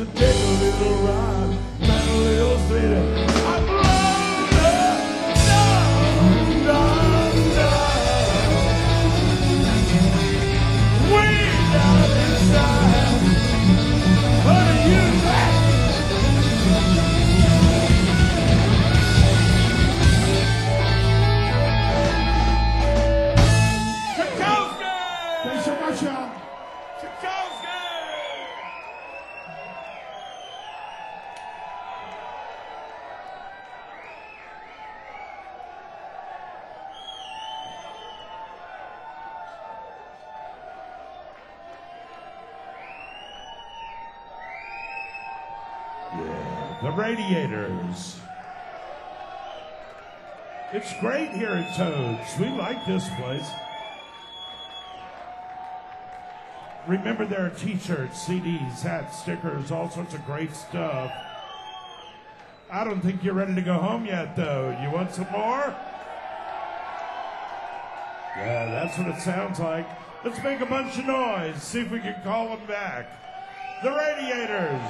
take a little ride, man, a little city. I'm rolling down, down, down, way down inside. Honey, you back. Thanks so much, y'all. The Radiators. It's great here at Toads. We like this place. Remember, there are t-shirts, CDs, hats, stickers, all sorts of great stuff. I don't think you're ready to go home yet, though. You want some more? Yeah, that's what it sounds like. Let's make a bunch of noise, see if we can call them back. The Radiators.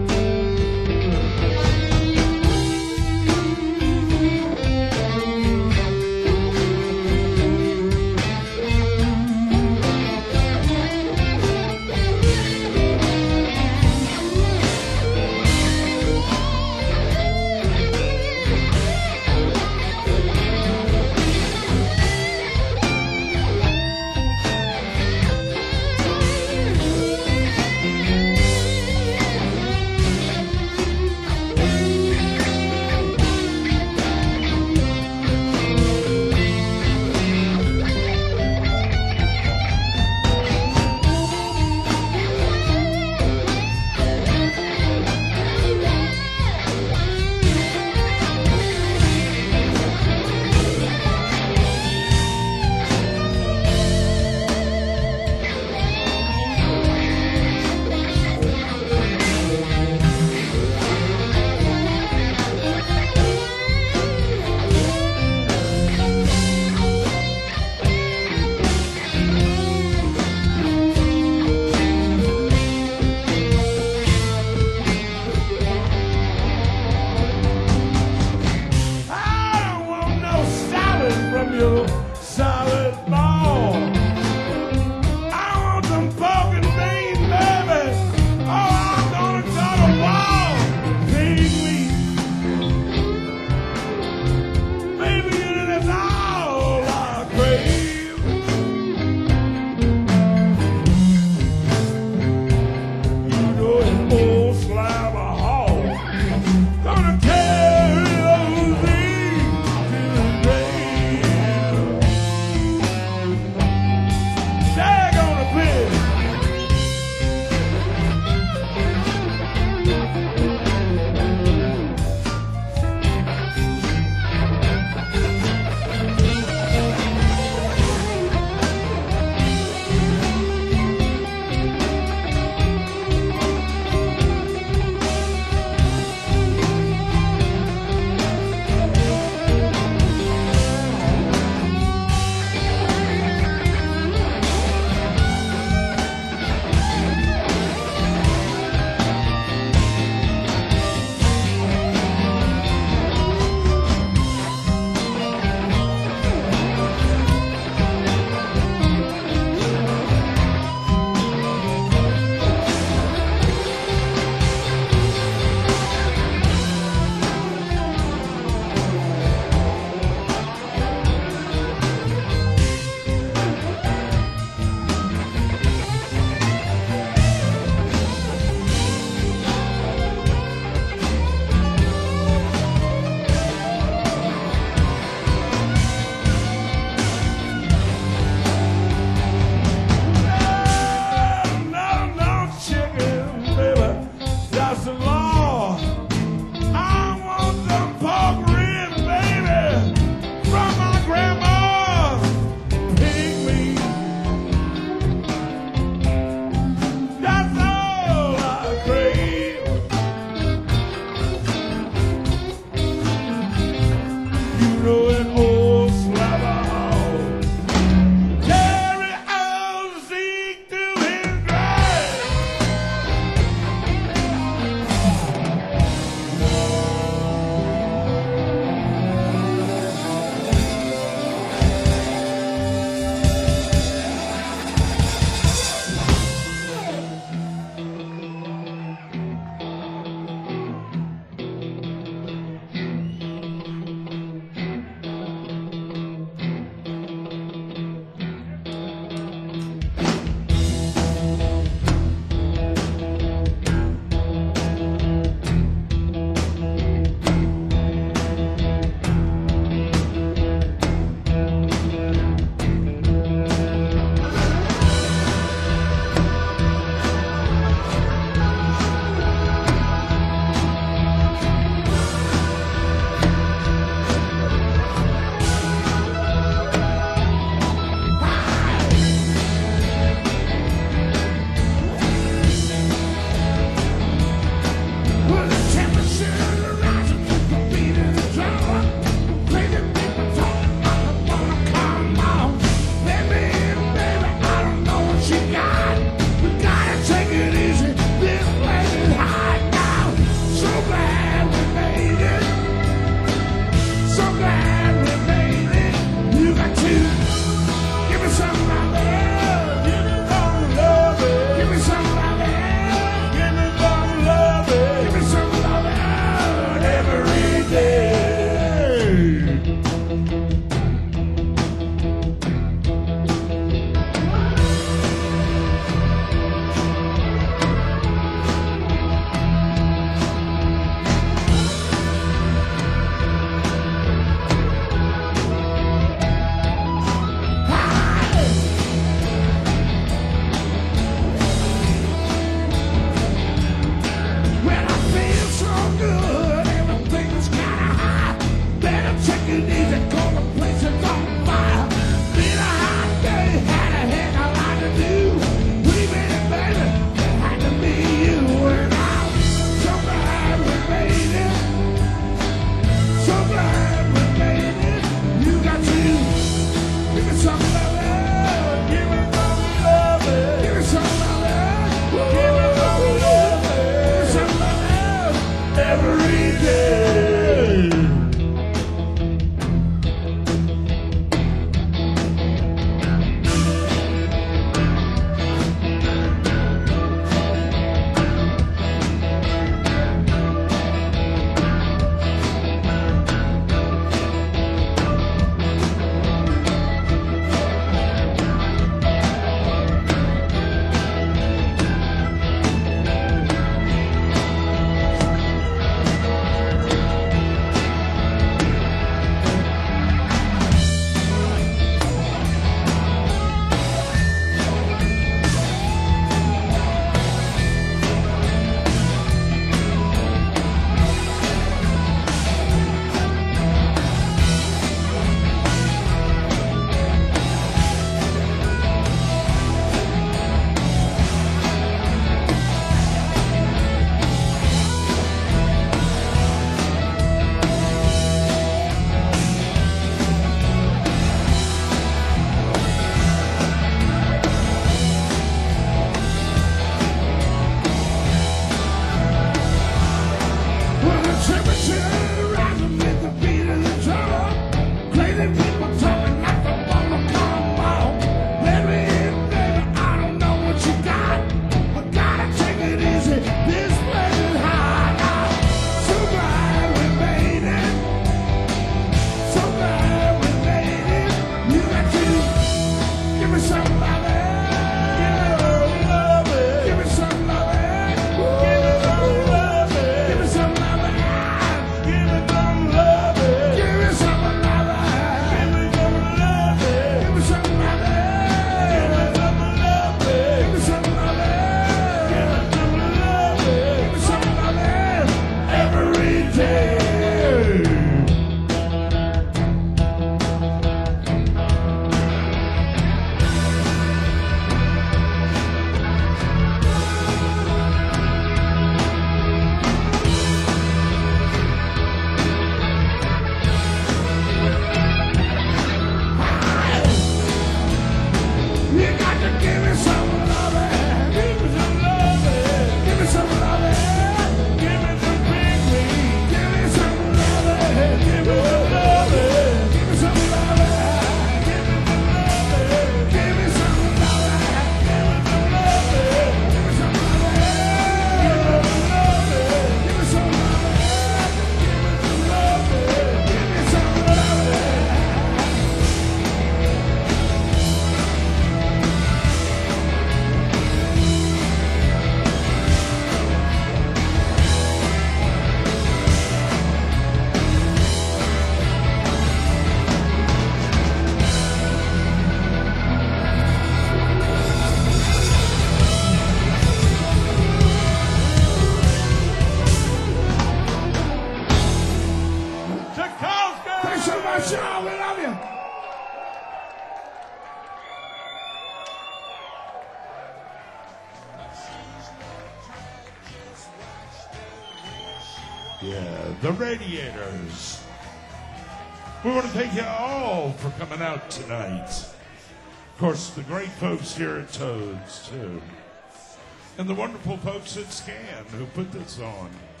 Yeah, the Radiators. We want to thank you all for coming out tonight. Of course, the great folks here at Toads, too. And the wonderful folks at Scan who put this on.